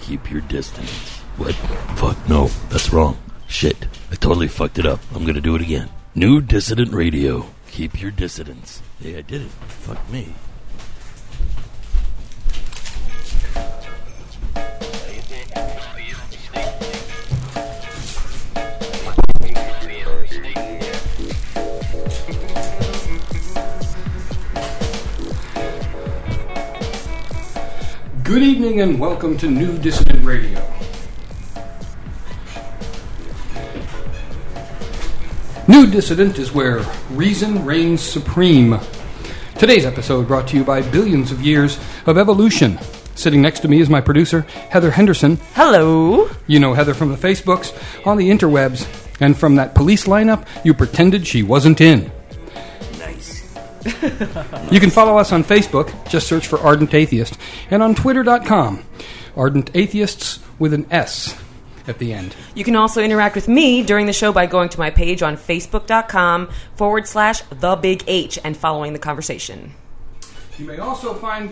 keep your distance. What? Fuck, no, that's wrong. Shit, I totally fucked it up. I'm gonna do it again. New Dissident Radio. Keep your dissidence. Yeah, I did it. Fuck me. Good evening and welcome to New Dissident Radio. New Dissident is where reason reigns supreme. Today's episode brought to you by billions of years of evolution. Sitting next to me is my producer, Heather Henderson. Hello. You know Heather from the Facebooks, on the interwebs, and from that police lineup you pretended she wasn't in. You can follow us on Facebook, just search for Ardent Atheist, and on Twitter.com, Ardent Atheists with an S at the end. You can also interact with me during the show by going to my page on Facebook.com/TheBigH and following the conversation. You may also find,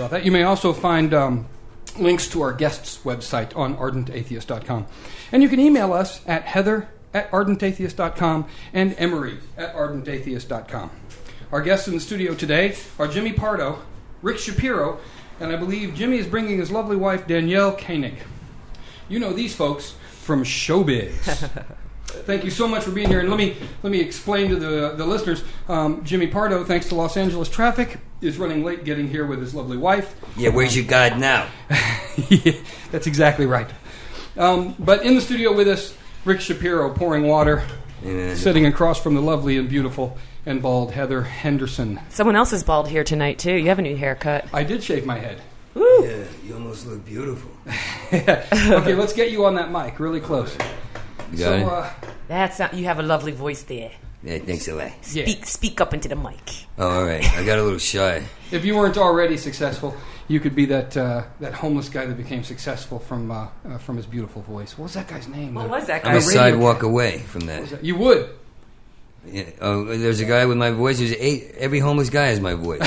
links to our guests' website on ArdentAtheist.com. And you can email us at heather@ArdentAtheist.com and Emery@ArdentAtheist.com. Our guests in the studio today are Jimmy Pardo, Rick Shapiro, and I believe Jimmy is bringing his lovely wife, Danielle Koenig. You know these folks from Showbiz. Thank you so much for being here. And let me explain to the listeners. Jimmy Pardo, thanks to Los Angeles traffic, is running late getting here with his lovely wife. Yeah, where's your guide now? Yeah, that's exactly right. But in the studio with us, Rick Shapiro pouring water, sitting across from the lovely and beautiful and bald Heather Henderson. Someone else is bald here tonight, too. You have a new haircut. I did shave my head. Woo. Yeah, you almost look beautiful. Okay, let's get you on that mic, really close. You got it? You have a lovely voice there. Yeah, thanks a lot. Speak up into the mic. Oh, all right. I got a little shy. If you weren't already successful, you could be that homeless guy that became successful from his beautiful voice. What was that guy's name? What was that guy? I'm a sidewalk away from that. You would. Yeah. Oh, there's a guy with my voice. Every homeless guy has my voice.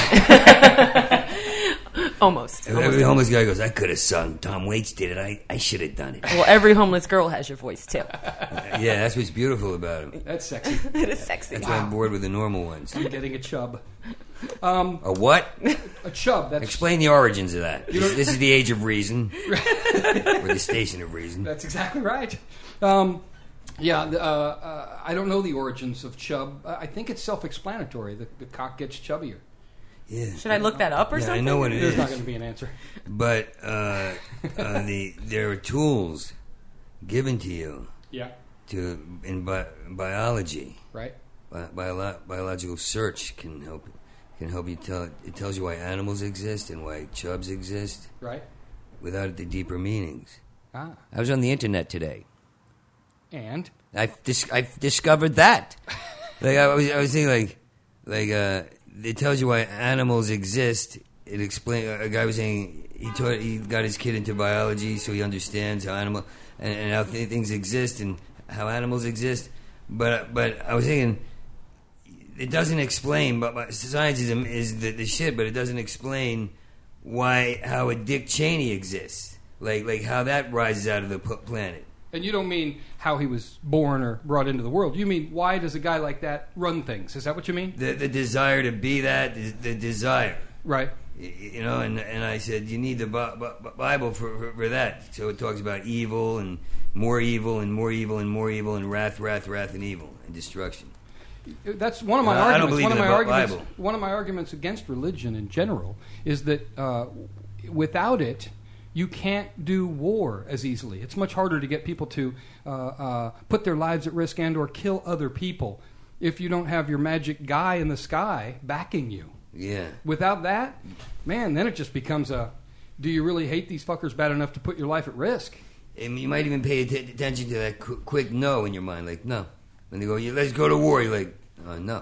Almost. Every homeless guy goes, I could have sung. Tom Waits did it. I should have done it. Well, every homeless girl has your voice, too. Yeah, that's what's beautiful about him. That's sexy. It is sexy. That's why I'm bored with the normal ones. I'm getting a chub. A what? A chub. Explain the origins of that. This is the age of reason. Or the station of reason. That's exactly right. I don't know the origins of chub. I think it's self-explanatory. The cock gets chubbier. Yeah. Should I look that up or something? I know what it is. There's not going to be an answer. But there are tools given to you. Yeah. In biology. Right. Biological search can help you tell. It tells you why animals exist and why chubs exist. Right. Without the deeper meanings. Ah. I was on the internet today. And I've discovered that. I was thinking it tells you why animals exist. It explains. A guy was saying he got his kid into biology, so he understands how and how things exist and how animals exist. But I was thinking it doesn't explain. But science is the shit. But it doesn't explain how a Dick Cheney exists. Like how that rises out of the planet. And you don't mean how he was born or brought into the world. You mean why does a guy like that run things? Is that what you mean? The desire to be that, the desire. Right. You know, and I said, you need the Bible for that. So it talks about evil and more evil and more evil and more evil and wrath and evil and destruction. That's one of my arguments. I don't believe in the Bible. One of my arguments against religion in general is that without it, you can't do war as easily. It's much harder to get people to put their lives at risk and or kill other people if you don't have your magic guy in the sky backing you. Yeah. Without that, man, then it just becomes do you really hate these fuckers bad enough to put your life at risk? And you might even pay attention to that quick no in your mind, like, no. When they go, let's go to war, you're like, no.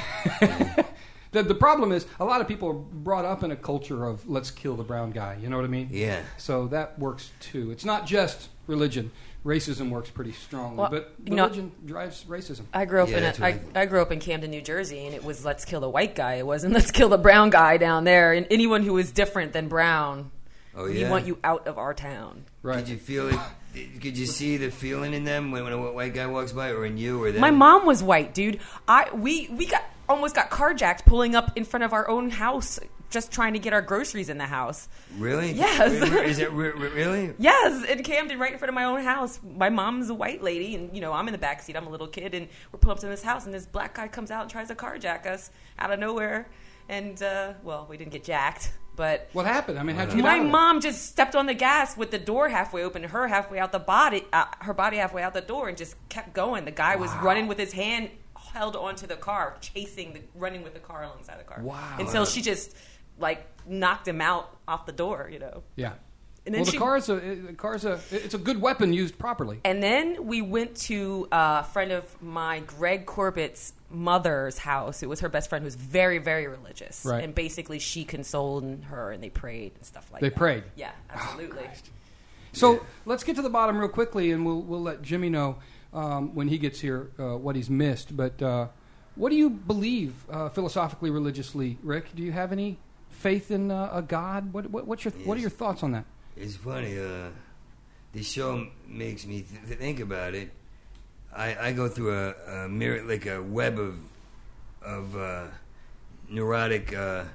The problem is, a lot of people are brought up in a culture of let's kill the brown guy. You know what I mean? Yeah. So that works too. It's not just religion. Racism works pretty strongly, but religion drives racism. I grew up I grew up in Camden, New Jersey, and it was let's kill the white guy. It wasn't let's kill the brown guy down there. And anyone who was different than brown Oh, We yeah? want you out of our town. Right. Did you feel it? Could you see the feeling in them when a white guy walks by, or in you, or them? My mom was white, dude. We almost got carjacked pulling up in front of our own house, just trying to get our groceries in the house. Really? Yes. Is it really? Yes, in Camden, right in front of my own house. My mom's a white lady, and I'm in the back seat. I'm a little kid, and we're pulling up to this house, and this black guy comes out and tries to carjack us out of nowhere. And we didn't get jacked, but What happened? I mean, how'd you get my out of it? mom just stepped on the gas with the door halfway open, her halfway out the body, her body halfway out the door, and just kept going. The guy was running with his hand held onto the car, running with the car alongside the car. Wow. Until she just knocked him out off the door, Yeah. And then it's a good weapon used properly. And then we went to a friend of mine, Greg Corbett's mother's house. It was her best friend who was very, very religious. Right. And basically she consoled her and they prayed and stuff like They that. prayed? Yeah, absolutely. So let's get to the bottom real quickly, and we'll let Jimmy know when he gets here what he's missed. But what do you believe philosophically, religiously, Rick? Do you have any faith in a God? What are your thoughts on that? It's funny. This show makes me think about it. I go through a mirror, like a web of neurotic.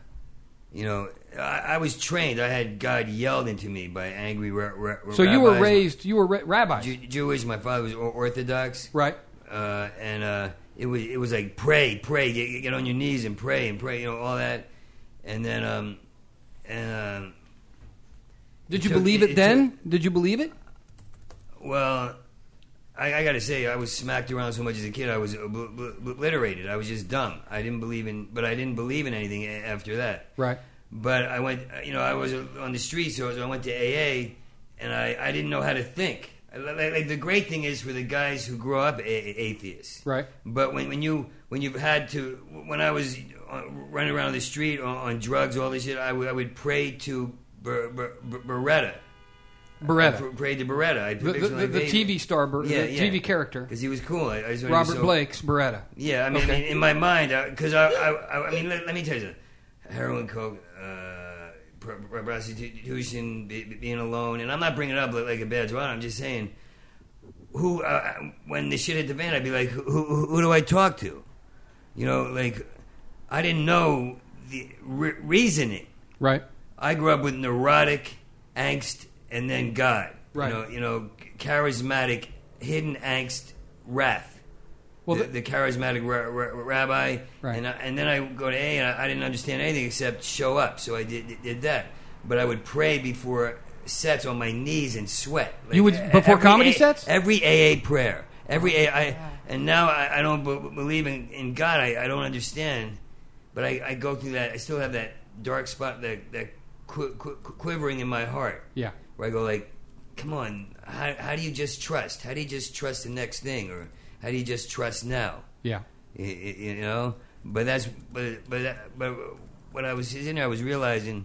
I was trained. I had God yelled into me by angry So you were rabbis. raised. You were rabbis, Jewish. My father was Orthodox, right? And it was like pray, get on your knees and pray, all that. And then Did you believe it then? Did you believe it? Well, I got to say, I was smacked around so much as a kid. I was obliterated. I was just dumb. I didn't believe in anything after that. Right. But I went, I was on the street, so I went to AA, and I didn't know how to think. Like the great thing is for the guys who grow up atheists. Right. But when you've had to, when I was running around the street on drugs, all this shit, I would pray to Beretta. Beretta. Prayed to Beretta. The TV star, the TV character. Because he was cool. Robert Blake's Beretta. Yeah, I mean, Okay. in my mind, because I mean, let me tell you something. Heroin, coke, prostitution, being alone, and I'm not bringing it up like a badge of honor. I'm just saying, when the shit hit the fan, I'd be like, who do I talk to? I didn't know the reasoning. Right. I grew up with neurotic angst and then God. Right. Charismatic, hidden angst, wrath. Well, the charismatic rabbi. Right. And then I go to A, and I didn't understand anything except show up. So I did that. But I would pray before sets on my knees and sweat. You would before comedy sets? Every AA prayer. And now I don't believe in God. I don't understand. But I go through that. I still have that dark spot, that quivering in my heart. Yeah. Where I go like, come on, how do you just trust? How do you just trust the next thing? Or how do you just trust now? Yeah. But when I was sitting there, I was realizing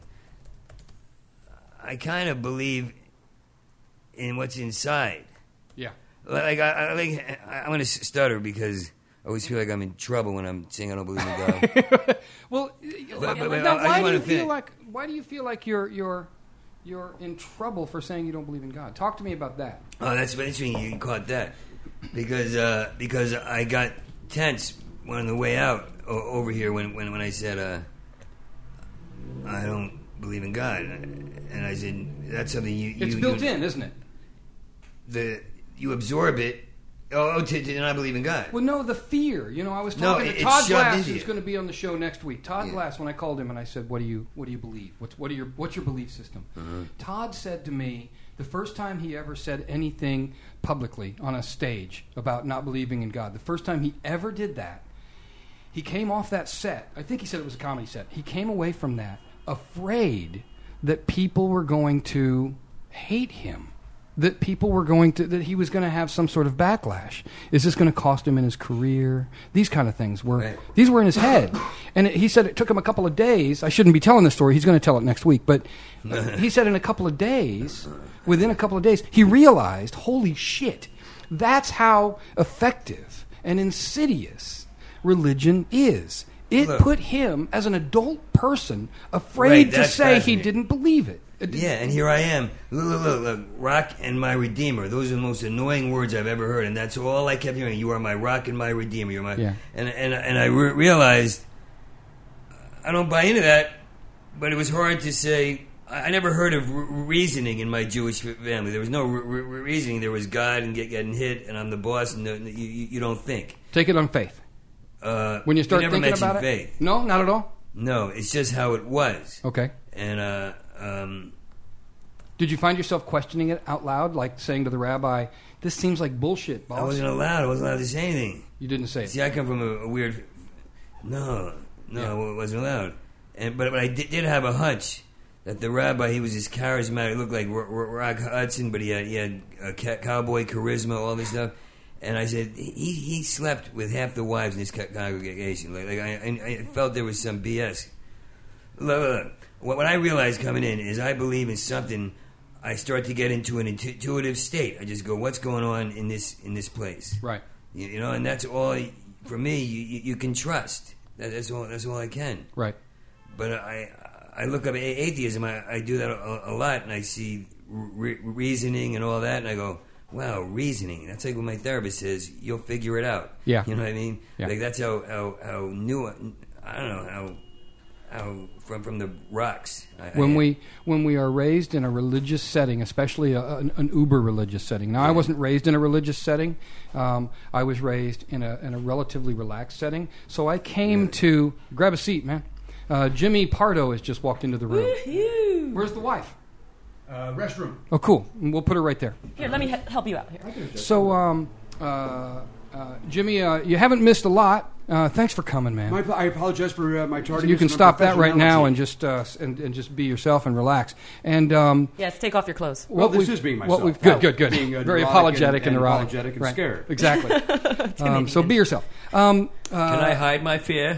I kind of believe in what's inside. Yeah. I'm going to stutter because I always feel like I'm in trouble when I'm saying I don't believe in God. Well, why do you feel like you're in trouble for saying you don't believe in God? Talk to me about that. Oh, that's interesting. You caught that because I got tense on the way out over here when I said I don't believe in God, and I said that's something It's built in, isn't it? You absorb it. To not believe in God. Well, no, the fear. I was talking to Todd Glass, who's going to be on the show next week. Todd Glass, when I called him and I said, "What do you believe? What's your belief system?" Mm-hmm. Todd said to me the first time he ever said anything publicly on a stage about not believing in God. The first time he ever did that, he came off that set. I think he said it was a comedy set. He came away from that afraid that people were going to hate him. That that he was going to have some sort of backlash. Is this going to cost him in his career? These kind of things these were in his head. And he said it took him a couple of days. I shouldn't be telling this story. He's going to tell it next week. But he said within a couple of days, he realized, holy shit, that's how effective and insidious religion is. It Look. put him, as an adult person, afraid Right, to that's say he fascinating. didn't believe it. Yeah, and here I am. Look, rock and my redeemer. Those are the most annoying words I've ever heard, and that's all I kept hearing. You are my rock and my redeemer. You're my. Yeah. And I realized I don't buy into that, but it was hard to say. I never heard of reasoning in my Jewish family. There was no reasoning. There was God and getting hit, and I'm the boss, and you don't think. Take it on faith. When you start never thinking mentioned about faith. it, no, not at all. No, it's just how it was. Okay. And Did you find yourself questioning it out loud, like saying to the rabbi, "This seems like bullshit, boss"? I wasn't allowed to say anything. You didn't say it. See, I come from a weird. No, I wasn't allowed. But I did have a hunch that the rabbi, he was this charismatic. He looked like Rock Hudson, but he had cowboy charisma, all this stuff. And I said he slept with half the wives in this congregation. Like I felt there was some BS. Look. What I realized coming in is I believe in something. I start to get into an intuitive state. I just go, what's going on in this place? Right. You know, and that's all for me. You can trust. That's all I can. Right. But I look up atheism. I do that a lot, and I see reasoning and all that, and I go, wow, reasoning. That's like what my therapist says. You'll figure it out. Yeah. You know what I mean? Yeah. Like that's how new. I don't know how from the rocks. When we are raised in a religious setting, especially an uber religious setting. Now, I wasn't raised in a religious setting. I was raised in a relatively relaxed setting. So I came to grab a seat, man. Jimmy Pardo has just walked into the room. Woo-hoo. Where's the wife? Restroom. Oh, cool. We'll put her right there. Here, let me help you out here. So, Jimmy, you haven't missed a lot. Thanks for coming, man. I apologize for my tardiness. You can My stop that right now professionality. and just be yourself and relax. And Yes, take off your clothes. Well, this we've- is being what myself. we've- good. Being, Very neurotic apologetic and and neurotic. apologetic and Right. scared. Exactly. So be yourself. Can I hide my fear?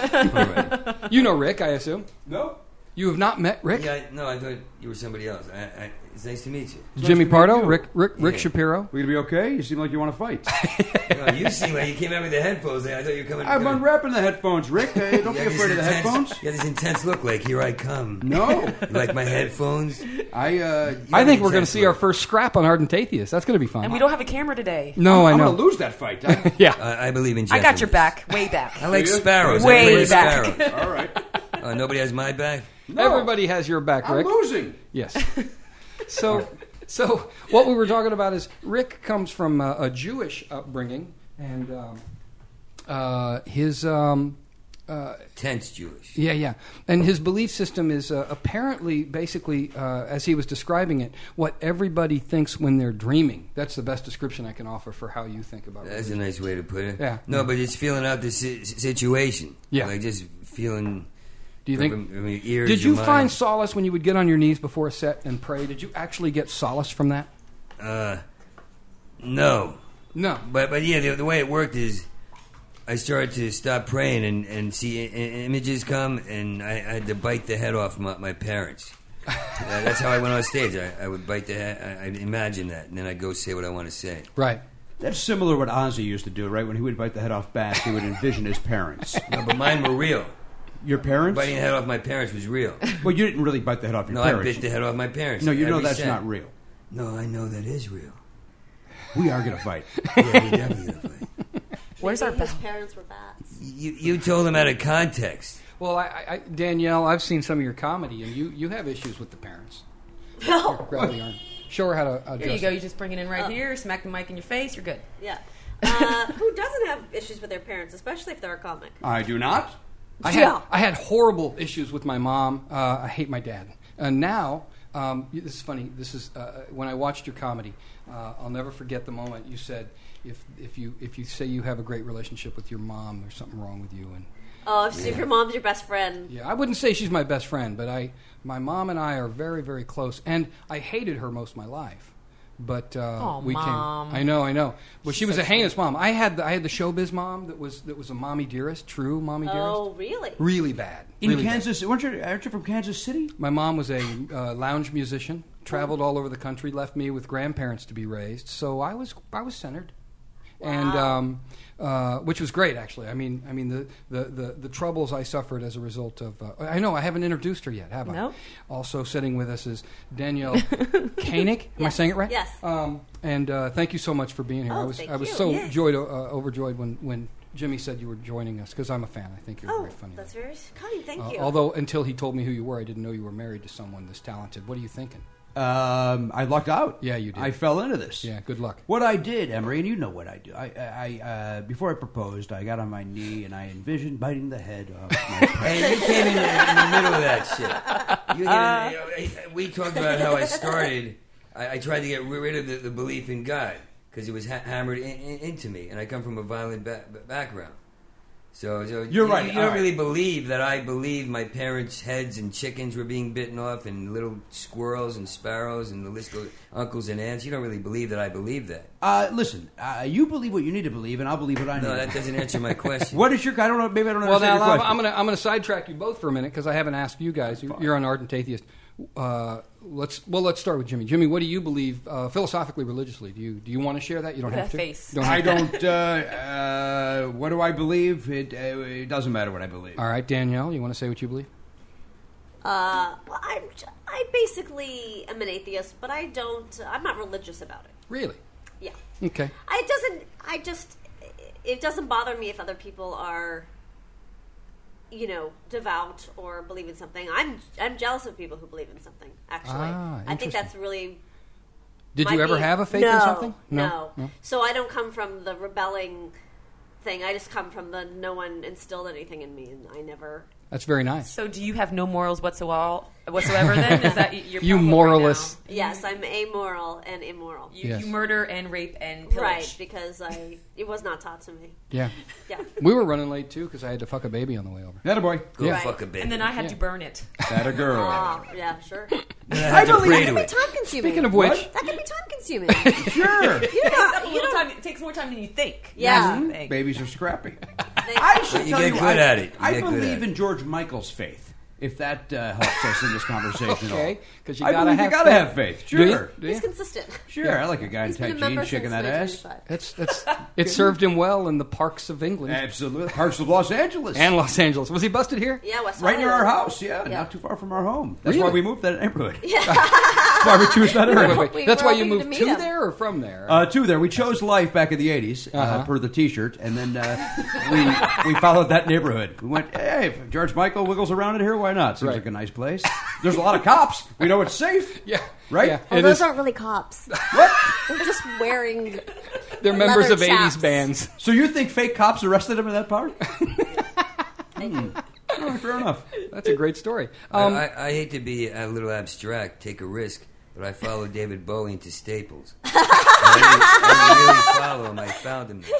You know Rick, I assume. No. You have not met Rick? Yeah, no, I thought you were somebody else. It's nice to meet you. Jimmy nice to Pardo, meet you. Rick Yeah. Shapiro. We gonna be okay? You seem like you want to fight. No, you seem like you came out with the headphones. I thought you were coming. I'm unwrapping the headphones, Rick. Hey, don't You be have this afraid of the intense- headphones. You have this intense look, like here I come. No. You like my headphones? I think we're going to see our first scrap on Ardent Atheist. That's going to be fun. And we don't have a camera today. No, I I'm know. gonna lose that fight. Yeah. I believe in. I got your gentleness. back, way back. I like Do you? sparrows. Way Everybody likes back. sparrows. All right. Nobody has my back. No. Everybody has your back, I'm Rick. losing. Yes. So what we were talking about is Rick comes from a Jewish upbringing, and his Tense Jewish. yeah, and his belief system is apparently, basically, as he was describing it, what everybody thinks when they're dreaming. That's the best description I can offer for how you think about it. That's a nice way to put it. Yeah. No, but it's feeling out the situation. Yeah. Like just feeling. Do you think? From your ears, Did your you mind. find solace when you would get on your knees before a set and pray? Did you actually get solace from that? No. No. But yeah, the way it worked is I started to stop praying and see images come, and I had to bite the head off my parents. That's how I went on stage. I would bite the head. I'd imagine that, and then I'd go say what I want to say. Right. That's similar to what Ozzy used to do, right? When he would bite the head off Bass, he would envision his parents. No, but mine were real. Your parents? Biting the head off my parents was real. Well, you didn't really bite the head off your No, I parents. bit the head off my parents. No, you know Every that's set. not real. No, I know that is real. We are going to fight. Yeah, we definitely gonna fight. Where's our Maybe his bell? parents were bats. You told them out of context. Well, I Danielle, I've seen some of your comedy, and you have issues with the parents. No. Grab the arm. Show her how to adjust. Here you go. it. You just bring it in right here. Smack the mic in your face. You're good. Yeah. Who doesn't have issues with their parents, especially if they're a comic? I do not. Yeah. I had horrible issues with my mom. I hate my dad. And now, this is funny. This is when I watched your comedy. I'll never forget the moment you said, if you say you have a great relationship with your mom, there's something wrong with you. And Oh, if your mom's your best friend. yeah, I wouldn't say she's my best friend, but my mom and I are very, very close. And I hated her most of my life. But we Mom. came. I know. Well, she was a heinous mom. I had the showbiz mom that was a mommy dearest, true mommy dearest. Oh, really? Really bad. In really Kansas, aren't you from Kansas City? Bad. My mom was a lounge musician, traveled all over the country, left me with grandparents to be raised. So I was centered, and which was great, actually. I mean, the troubles I suffered as a result of. I know I haven't introduced her yet, have I? No. Also sitting with us is Danielle Koenig. Am I saying it right? Yes. And thank you so much for being here. Oh, I was thank you. so Yes. overjoyed when Jimmy said you were joining us, because I'm a fan. I think you're Oh, very funny. that's very kind. Thank you. Although until he told me who you were, I didn't know you were married to someone this talented. What are you thinking? I lucked out. Yeah, you did. I fell into this. Yeah, good luck. What I did, Emery, and you know what I do. I before I proposed, I got on my knee and I envisioned biting the head off my And you came in the middle of that shit. We talked about how I started. I tried to get rid of the belief in God because it was hammered into me, and I come from a violent background. So You're right. You All don't right. really believe that I believe my parents' heads and chickens were being bitten off, and little squirrels and sparrows, and the list goes, uncles and aunts. You don't really believe that I believe that. Listen, you believe what you need to believe, and I'll believe what I need. No, that doesn't answer my question. What is your? I don't know. Maybe I don't Well, understand now your question. I'm gonna sidetrack you both for a minute because I haven't asked you guys. You're an ardent atheist. Let's start with Jimmy. Jimmy, what do you believe philosophically, religiously? Do you want to share that? You don't Look at have that to. face. You don't have I to. don't. What do I believe? It doesn't matter what I believe. All right, Danielle, you want to say what you believe? Well, I basically am an atheist, but I'm not religious about it. Really? Yeah. Okay. It doesn't bother me if other people are, devout or believe in something. I'm jealous of people who believe in something, actually. I think interesting. that's really... Did you might ever be- have a faith no, in something? No. So I don't come from the rebelling thing. I just come from the no one instilled anything in me, and I never... That's very nice. So do you have no morals whatsoever then? Is that your You problem moralist. right Yes, I'm amoral and immoral. now? You, Yes. you murder and rape and pillage. Right, because it was not taught to me. Yeah. Yeah. We were running late too because I had to fuck a baby on the way over. That boy. Go Right. fuck a baby. And then I had to burn it. That a girl. Oh, yeah, sure. I had to pray That to can be it. time consuming. Speaking of which, that can be time consuming. Sure. It takes more time than you think. Yeah. That's the thing. Babies are scrappy. They- I should You tell get good at it. You I get good believe at it. in George Michael's faith. If that helps us in this conversation at all. okay, because you I gotta believe have you gotta faith. have faith. Do you? Sure. Do you? He's consistent. Sure. I like a guy in He's been tight a member jeans shaking since that ass. 1995. It served him well in the parks of England Absolutely. Parts of Los Angeles. and Los Angeles. Was he busted here? Yeah, West right near our Hollywood. house, yeah, Yeah. not too far from our home. That's Really? why we moved to that neighborhood. Yeah. That's why we choose that area. Wait. We That's were why you hoping to moved meet to him. there or from there? To there. We chose life back in the 80s, per the T-shirt, and then we followed that neighborhood. We went, hey, if George Michael wiggles around in here, why not? Seems Right. like a nice place. There's a lot of cops. We know it's safe. yeah. Right? Yeah. Oh, It those is- aren't really cops. What? They're just wearing... they're members leather of 80s chaps. bands. So you think fake cops arrested him in that park? All right, fair enough. That's a great story. I hate to be a little abstract, take a risk, but I followed David Bowie into Staples. I didn't really follow him. I found him.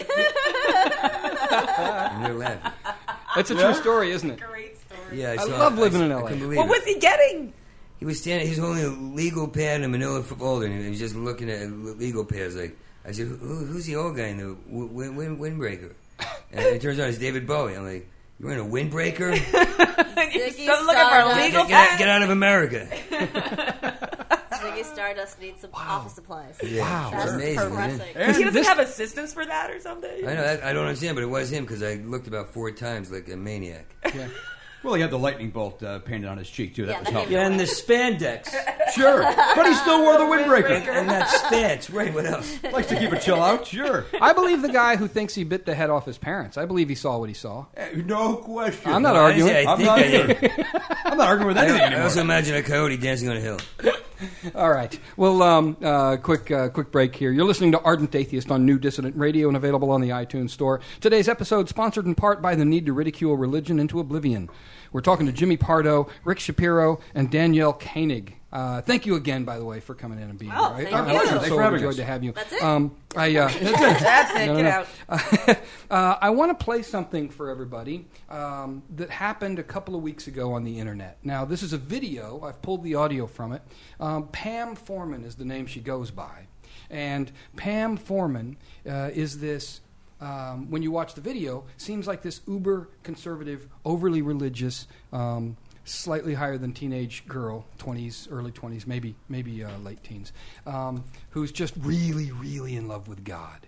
And they're laughing. That's a true story, isn't it? Great story. I Yeah, saw- love living in I LA. couldn't believe What it. was he getting? He was standing. He was holding a legal pad in a manila folder, and he was just looking at legal pads. Like I said, "Who's the old guy in the windbreaker?" And it turns out it's David Bowie. I'm like, "You're in a windbreaker? You're Ziggy so looking for a Stardust. legal Get out of America!" Ziggy Stardust needs some office supplies. Wow. That's It's amazing, isn't progressing. it? He doesn't this- have assistants for that or something? I know. I don't understand, but it was him because I looked about 4 times like a maniac. Yeah. Well, he had the lightning bolt painted on his cheek, too. That Yeah, was that helpful. gave and the spandex, Sure. But he still wore the windbreaker. and that stance. Right? What else? Likes to keep it chill out, sure. I believe the guy who thinks he bit the head off his parents. I believe he saw what he saw. No question. I'm not I didn't arguing. say I I'm think not I either. did. I'm not arguing with anything I anymore. also imagine a coyote dancing on a hill. All right. Well, quick break here. You're listening to Ardent Atheist on New Dissident Radio and available on the iTunes Store. Today's episode sponsored in part by the need to ridicule religion into oblivion. We're talking to Jimmy Pardo, Rick Shapiro, and Danielle Koenig. Thank you again, by the way, for coming in and being Oh, here. thank you. I'm Thanks so for having overjoyed us. to have you. That's it? That's it. No, Get no. out. I want to play something for everybody that happened a couple of weeks ago on the internet. Now, this is a video. I've pulled the audio from it. Pam Foreman is the name she goes by. And Pam Foreman is this, when you watch the video, seems like this uber-conservative, overly religious, slightly higher than teenage girl, 20s, early 20s, maybe late teens, who's just really, really in love with God.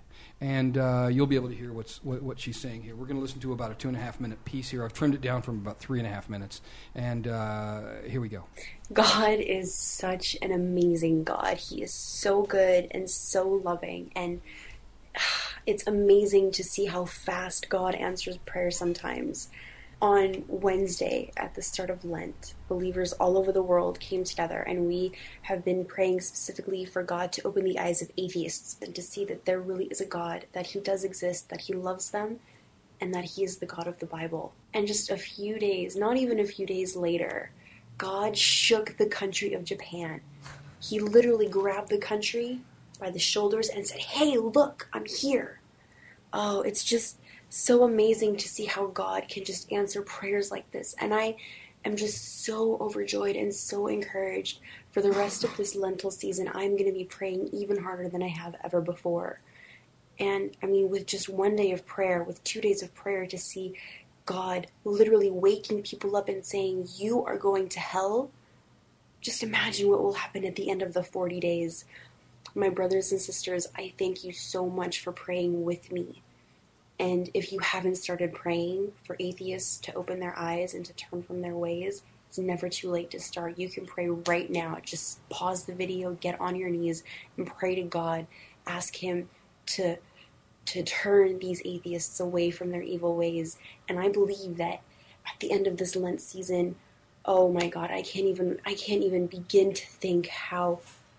and you'll be able to hear what she's saying here. We're going to listen to about a 2.5-minute piece here. I've trimmed it down from about 3.5 minutes, and here we go. God is such an amazing God. He is so good and so loving, and it's amazing to see how fast God answers prayer sometimes. On Wednesday, at the start of Lent, believers all over the world came together, and we have been praying specifically for God to open the eyes of atheists and to see that there really is a God, that He does exist, that He loves them, and that He is the God of the Bible. And just a few days, not even a few days later, God shook the country of Japan. He literally grabbed the country by the shoulders and said, "Hey, look, I'm here." Oh, it's just so amazing to see how God can just answer prayers like this. And I am just so overjoyed and so encouraged for the rest of this Lenten season. I'm going to be praying even harder than I have ever before. And I mean, with just one day of prayer, with 2 days of prayer, to see God literally waking people up and saying, "You are going to hell," just imagine what will happen at the end of the 40 days. My brothers and sisters, I thank you so much for praying with me. And if you haven't started praying for atheists to open their eyes and to turn from their ways, it's never too late to start. You can pray right now. Just pause the video, get on your knees, and pray to God. Ask Him to turn these atheists away from their evil ways. And I believe that at the end of this Lent season, oh my God, I can't even begin to think how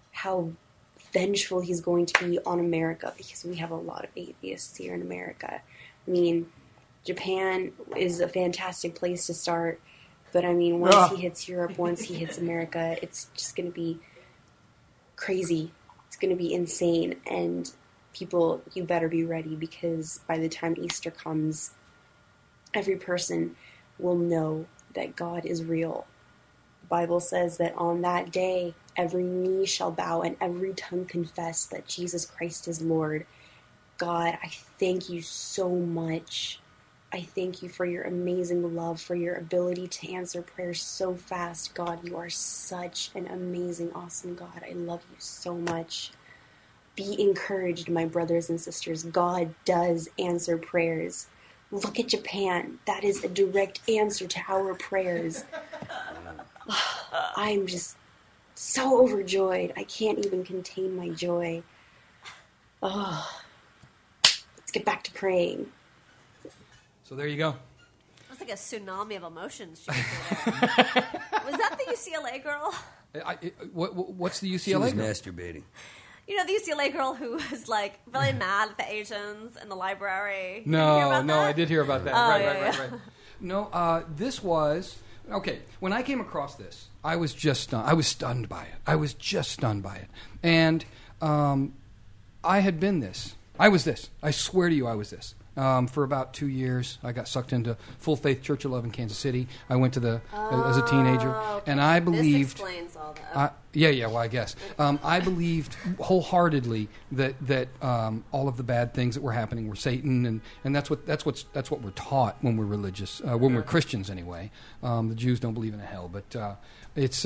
vengeful He's going to be on America, because we have a lot of atheists here in America. I mean, Japan is a fantastic place to start, but I mean, once He hits Europe, once He hits America, it's just going to be crazy. It's going to be insane, and people, you better be ready, because by the time Easter comes, every person will know that God is real. The Bible says that on that day, every knee shall bow and every tongue confess that Jesus Christ is Lord. God, I thank you so much. I thank you for your amazing love, for your ability to answer prayers so fast. God, you are such an amazing, awesome God. I love you so much. Be encouraged, my brothers and sisters. God does answer prayers. Look at Japan. That is a direct answer to our prayers. I'm just so overjoyed. I can't even contain my joy. Oh, let's get back to praying. So there you go. That's like a tsunami of emotions. She went through there. Was that the UCLA girl? What's the UCLA She was girl? masturbating. You know, the UCLA girl who was like really mad at the Asians in the library. Did you hear No, about that? I did hear about that. Oh, Right. No, this was okay. When I came across this, I was just stunned. I was stunned by it. I was just stunned by it, and I had been this. I was this. I swear to you, I was this. For about 2 years, I got sucked into Full Faith Church of Love in Kansas City. I went to as a teenager, and I believed. This explains all that. Yeah. Well, I guess I believed wholeheartedly that all of the bad things that were happening were Satan, and that's what we're taught when we're religious, when we're Christians anyway. The Jews don't believe in a hell, but it's.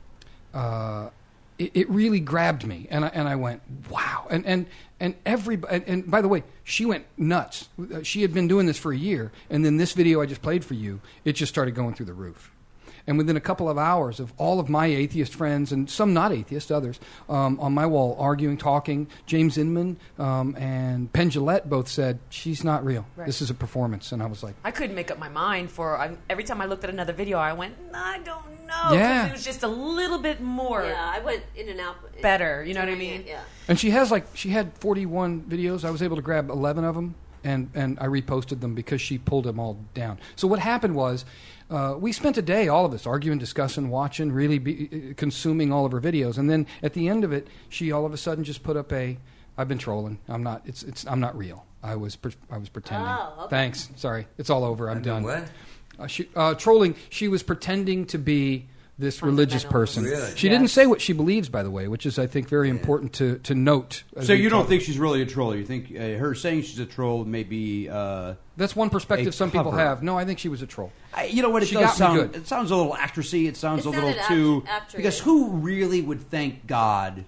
It really grabbed me, and I went, wow, and everybody, and by the way, she went nuts. She had been doing this for a year, and then this video I just played for you, it just started going through the roof. And within a couple of hours of all of my atheist friends, and some not atheist, others, on my wall arguing, talking, James Inman and Penn Jillette both said, she's not real. Right. This is a performance. And I was like... I couldn't make up my mind every time I looked at another video, I went, I don't know. Yeah. Because it was just a little bit more... Yeah, I went in and out. Better, you know what I mean? Yeah. And she had 41 videos. I was able to grab 11 of them, and I reposted them because she pulled them all down. So what happened was... we spent a day, all of us, arguing, discussing, watching, really consuming all of her videos, and then at the end of it, she all of a sudden just put up I've been trolling. I'm not real. I was pretending. Oh, okay. Thanks. Sorry, it's all over. I'm done. What? Trolling. She was pretending to be this religious person. Really? She didn't say what she believes, by the way, which is, I think, very important to note. So you don't think she's really a troll? You think her saying she's a troll may be... That's one perspective some people cover. have. No, I think she was a troll. You know what? It She does got me sound. good. It sounds a little actressy. It sounds It a little sounded too. actressy. Because who really would thank God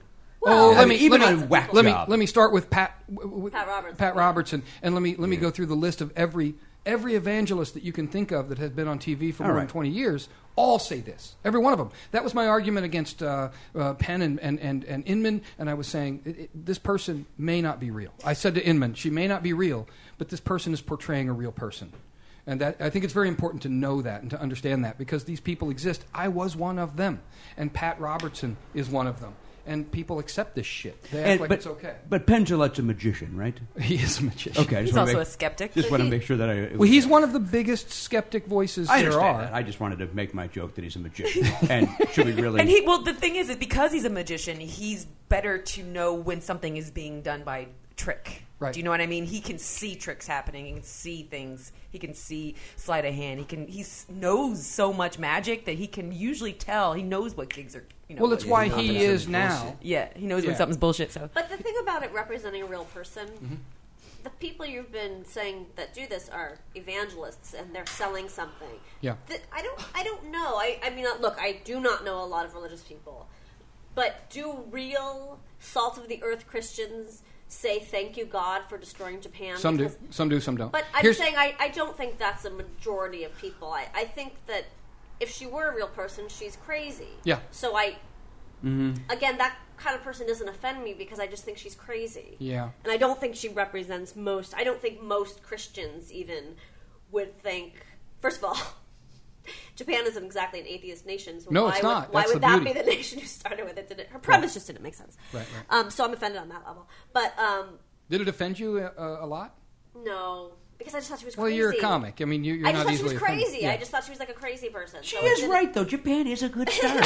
let me start with Pat Robertson, and let me go through the list of every evangelist that you can think of that has been on TV for more than 20 years. All say this, every one of them. That was my argument against Penn and Inman, and I was saying this person may not be real. I said to Inman, she may not be real, but this person is portraying a real person. And that, I think it's very important to know that and to understand that, because these people exist. I was one of them, and Pat Robertson is one of them. And people accept this shit. They act like it's okay. But Penn Jillette's a magician, right? He is a magician. Okay, he's also a skeptic. Just want to make sure that he's one of the biggest skeptic voices I there understand are. That. I just wanted to make my joke that he's a magician. And should we really... And the thing is because he's a magician, he's better to know when something is being done by trick. Right. Do you know what I mean? He can see tricks happening. He can see things. He can see sleight of hand. He knows so much magic that he can usually tell. He knows what gigs are. Well, it's why he is now. Bullshit. Yeah, he knows when something's bullshit. So, but the thing about it representing a real person, the people you've been saying that do this are evangelists, and they're selling something. Yeah. I don't know. I mean, look, I do not know a lot of religious people, but do real salt of the earth Christians say thank you God for destroying Japan? Some do, some don't. But I'm saying I don't think that's a majority of people. I think that if she were a real person, she's crazy. Yeah. So again, that kind of person doesn't offend me because I just think she's crazy. Yeah. And I don't think she represents most. I don't think most Christians even would think. First of all, Japan isn't exactly an atheist nation. So no, it's not. Why That's would the that beauty. be the nation who started with it? Her premise just didn't make sense. Right. So I'm offended on that level. But did it offend you a lot? No, because I just thought she was crazy. Well, you're a comic. I mean, you're I not just thought easily she was crazy. offended. Yeah. I just thought she was like a crazy person. She So is it right, though. Japan is a good start.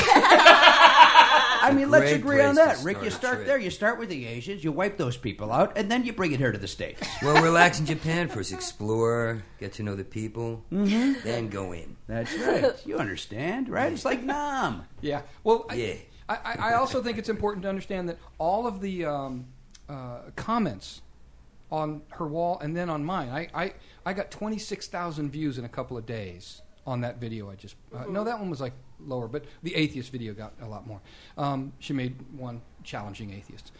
I mean, let's great agree on place that. to Rick, start you a start trip. there. You start with the Asians, you wipe those people out, and then you bring it here to the States. Well, relax in Japan first. Explore, get to know the people, then go in. That's right. You understand, right? It's like Nam. Yeah. Well, Yeah. I also think it's important to understand that all of the comments on her wall and then on mine, I got 26,000 views in a couple of days on that video. I just no, that one was like lower, but the atheist video got a lot more. She made one challenging atheists.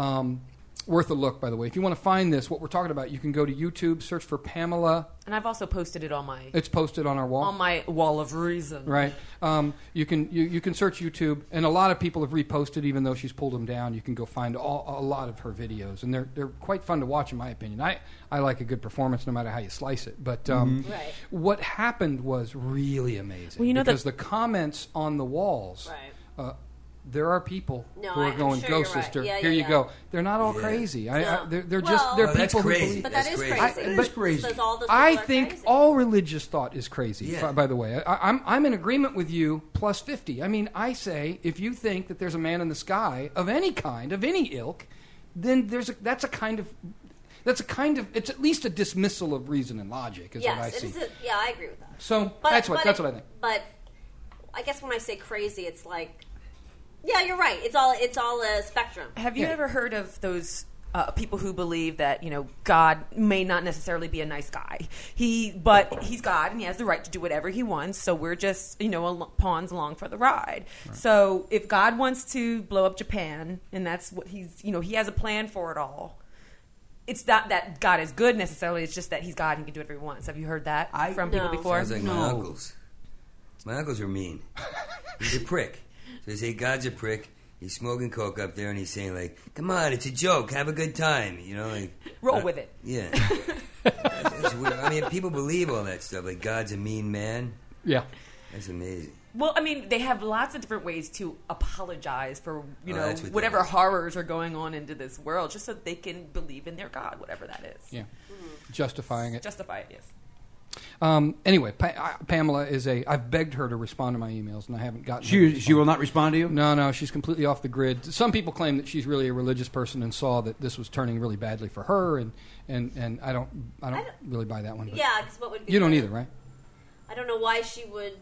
Worth a look, by the way. If you want to find this, what we're talking about, you can go to YouTube, search for Pamela. and I've also posted it on my It's posted on our wall. on my wall of reason. Right. You can search YouTube, and a lot of people have reposted, even though she's pulled them down. You can go find a lot of her videos, and they're quite fun to watch, in my opinion. I like a good performance, no matter how you slice it. But Right. what happened was really amazing. Well, you know because the comments on the walls. Right. There are people No, who are I'm going, sure "Go, you're right. sister! Yeah, Here yeah, you yeah. go." They're not all Yeah. crazy. No. They're Well, just they're that's people who crazy. believe. But That's that is crazy. crazy. It is crazy. Says all those people I are think crazy. all religious thought is crazy. Yeah. By the way, I'm in agreement with you. Plus 50. I mean, I say if you think that there's a man in the sky of any kind, of any ilk, then that's a kind of it's at least a dismissal of reason and logic. Is what I Yes, see. it is. Yeah, I agree with that. So that's what I think. But I guess when I say crazy, it's like, yeah, you're right. It's all a spectrum. Have you Yeah. ever heard of those people who believe that God may not necessarily be a nice guy? But he's God and he has the right to do whatever he wants. So we're just pawns along for the ride. Right. So if God wants to blow up Japan and that's what he has a plan for it all. It's not that God is good necessarily. It's just that he's God and he can do whatever he wants. Have you heard that from people No. before? Sounds like my uncles. My uncles are mean. He's a prick. So they say God's a prick. He's smoking coke up there, and he's saying like, "Come on, it's a joke. Have a good time." Roll with it. Yeah. That's weird. I mean, people believe all that stuff. Like God's a mean man. Yeah. That's amazing. Well, I mean, they have lots of different ways to apologize for that's what whatever that is. horrors are going on into this world, just so they can believe in their God, whatever that is. Yeah. Justifying it. Justify it, yes. Anyway, Pamela is I've begged her to respond to my emails, and I haven't gotten. She will not respond to you? No, she's completely off the grid. Some people claim that she's really a religious person and saw that this was turning really badly for her, and I don't really buy that one. But Yeah, because what would be you don't either, right? I don't know why she would.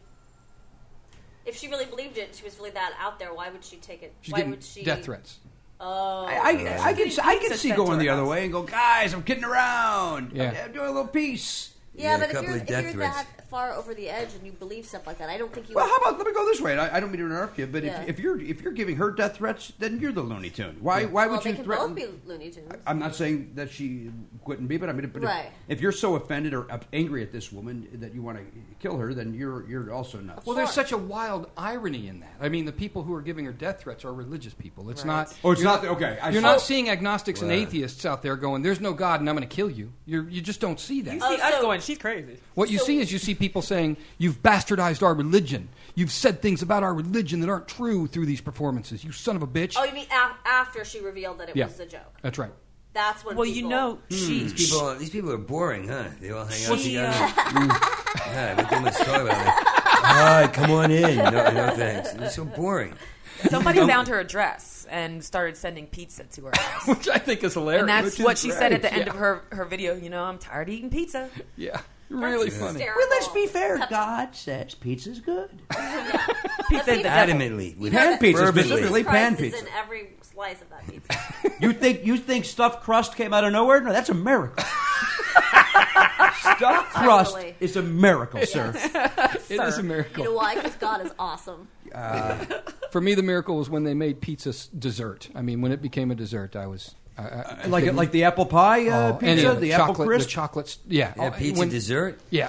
If she really believed it, and she was really that out there. Why would she take it? She's why getting would she? death threats. Oh, I can see going the other house. way and go, guys, I'm kidding around. Yeah. I'm doing a little peace. Yeah, a but couple of if death you're threats. that far over the edge and you believe stuff like that, I don't think you. Well, how about let me go this way? I don't mean to interrupt you, but Yeah. if you're giving her death threats, then you're the Looney Tune. Why well, would they you can threaten? both be Looney Tunes. I'm not saying that she couldn't be, but I mean, but Right. if you're so offended or angry at this woman that you want to kill her, then you're also nuts. Well, there's such a wild irony in that. I mean, the people who are giving her death threats are religious people. It's not. Oh, it's you're not okay. You're not seeing agnostics and Wow. atheists out there going, "There's no God, and I'm going to kill you." You just don't see that. You see Oh, us so- going, she's crazy. What you see is you see people saying, "You've bastardized our religion. You've said things about our religion that aren't true through these performances. You son of a bitch." Oh, you mean after she revealed that it Yeah. was a joke? That's right. That's when. Well, people, you know, These people are boring, huh? They all hang out She, together. Yeah, but they must talk about it. Hi, come on in. No thanks. It's so boring. somebody found her address and started sending pizza to her house. Which I think is hilarious. And that's what she said at the end Yeah. of her video. You know, I'm tired of eating pizza. Yeah, really funny. hysterical. Well, let's be fair. God says pizza's good. Pizza is the devil. Adamantly. With Pan pizza, fervently. specifically pan Christ is pizza. in every slice of that pizza. You think stuffed crust came out of nowhere? No, that's a miracle. Stuffed crust Totally. is a miracle, sir. It is a You miracle. know why? Because God is awesome. For me, the miracle was when they made pizza dessert. I mean, when it became a dessert, I was I Like the apple pie any pizza, of it. the chocolate, apple crisp. the chocolates. Yeah, Yeah, pizza when- dessert? Yeah,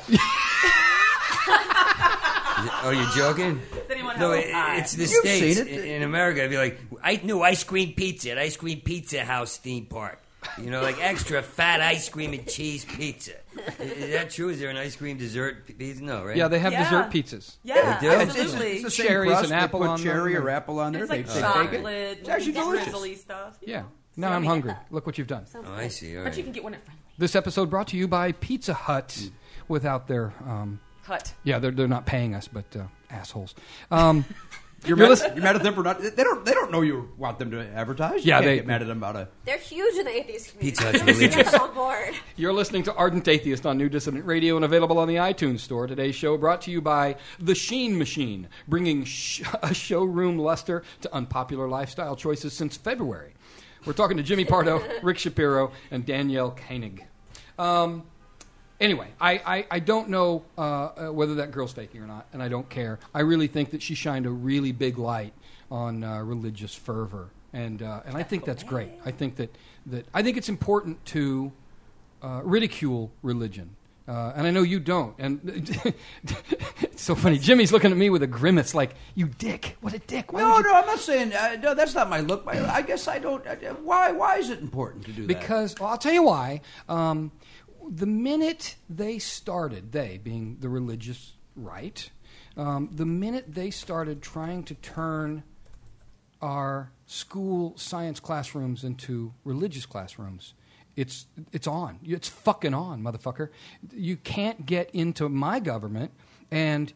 Oh, you're joking? anyone No, have a pie? it's the You've States. seen it. In America, I'd be like, I knew ice cream pizza at Ice Cream Pizza House theme park. You know, like extra fat ice cream and cheese pizza. Is that true? Is there an ice cream dessert pizza? No, right? yeah, they have Yeah. dessert pizzas. Yeah, They do? absolutely. It's the same Cherries crust. and They apple put on cherry them. or apple on there. It's like they take chocolate, it. It's actually delicious. drizzly stuff. Yeah. Now I'm hungry. Look what you've done. Sounds Oh, good. I see. All But you right. can get one at Friendly. This episode brought to you by Pizza Hut, without their Hut. yeah, they're not paying us, but assholes. You're You're mad at them for not. They don't know you want them to advertise. Yeah, you can't they- get mad at them about it. They're huge in the atheist community. Pizza Hut's Get religious. them on board. You're listening to Ardent Atheist on New Dissident Radio and available on the iTunes Store. Today's show brought to you by The Sheen Machine, bringing a showroom luster to unpopular lifestyle choices since February. We're talking to Jimmy Pardo, Rick Shapiro, and Danielle Koenig. Anyway, I don't know whether that girl's faking or not, and I don't care. I really think that she shined a really big light on religious fervor, and I think that's great. I think that I think it's important to ridicule religion. And I know you don't. And it's so funny. Jimmy's looking at me with a grimace like, you dick. What a dick. Why No, would you? no, I'm not saying. No, that's not my look. I guess I don't. Why is it important to do that? Because, well, I'll tell you why. The minute they started, they being the religious right, the minute they started trying to turn our school science classrooms into religious classrooms, it's on. It's fucking on, motherfucker. You can't get into my government and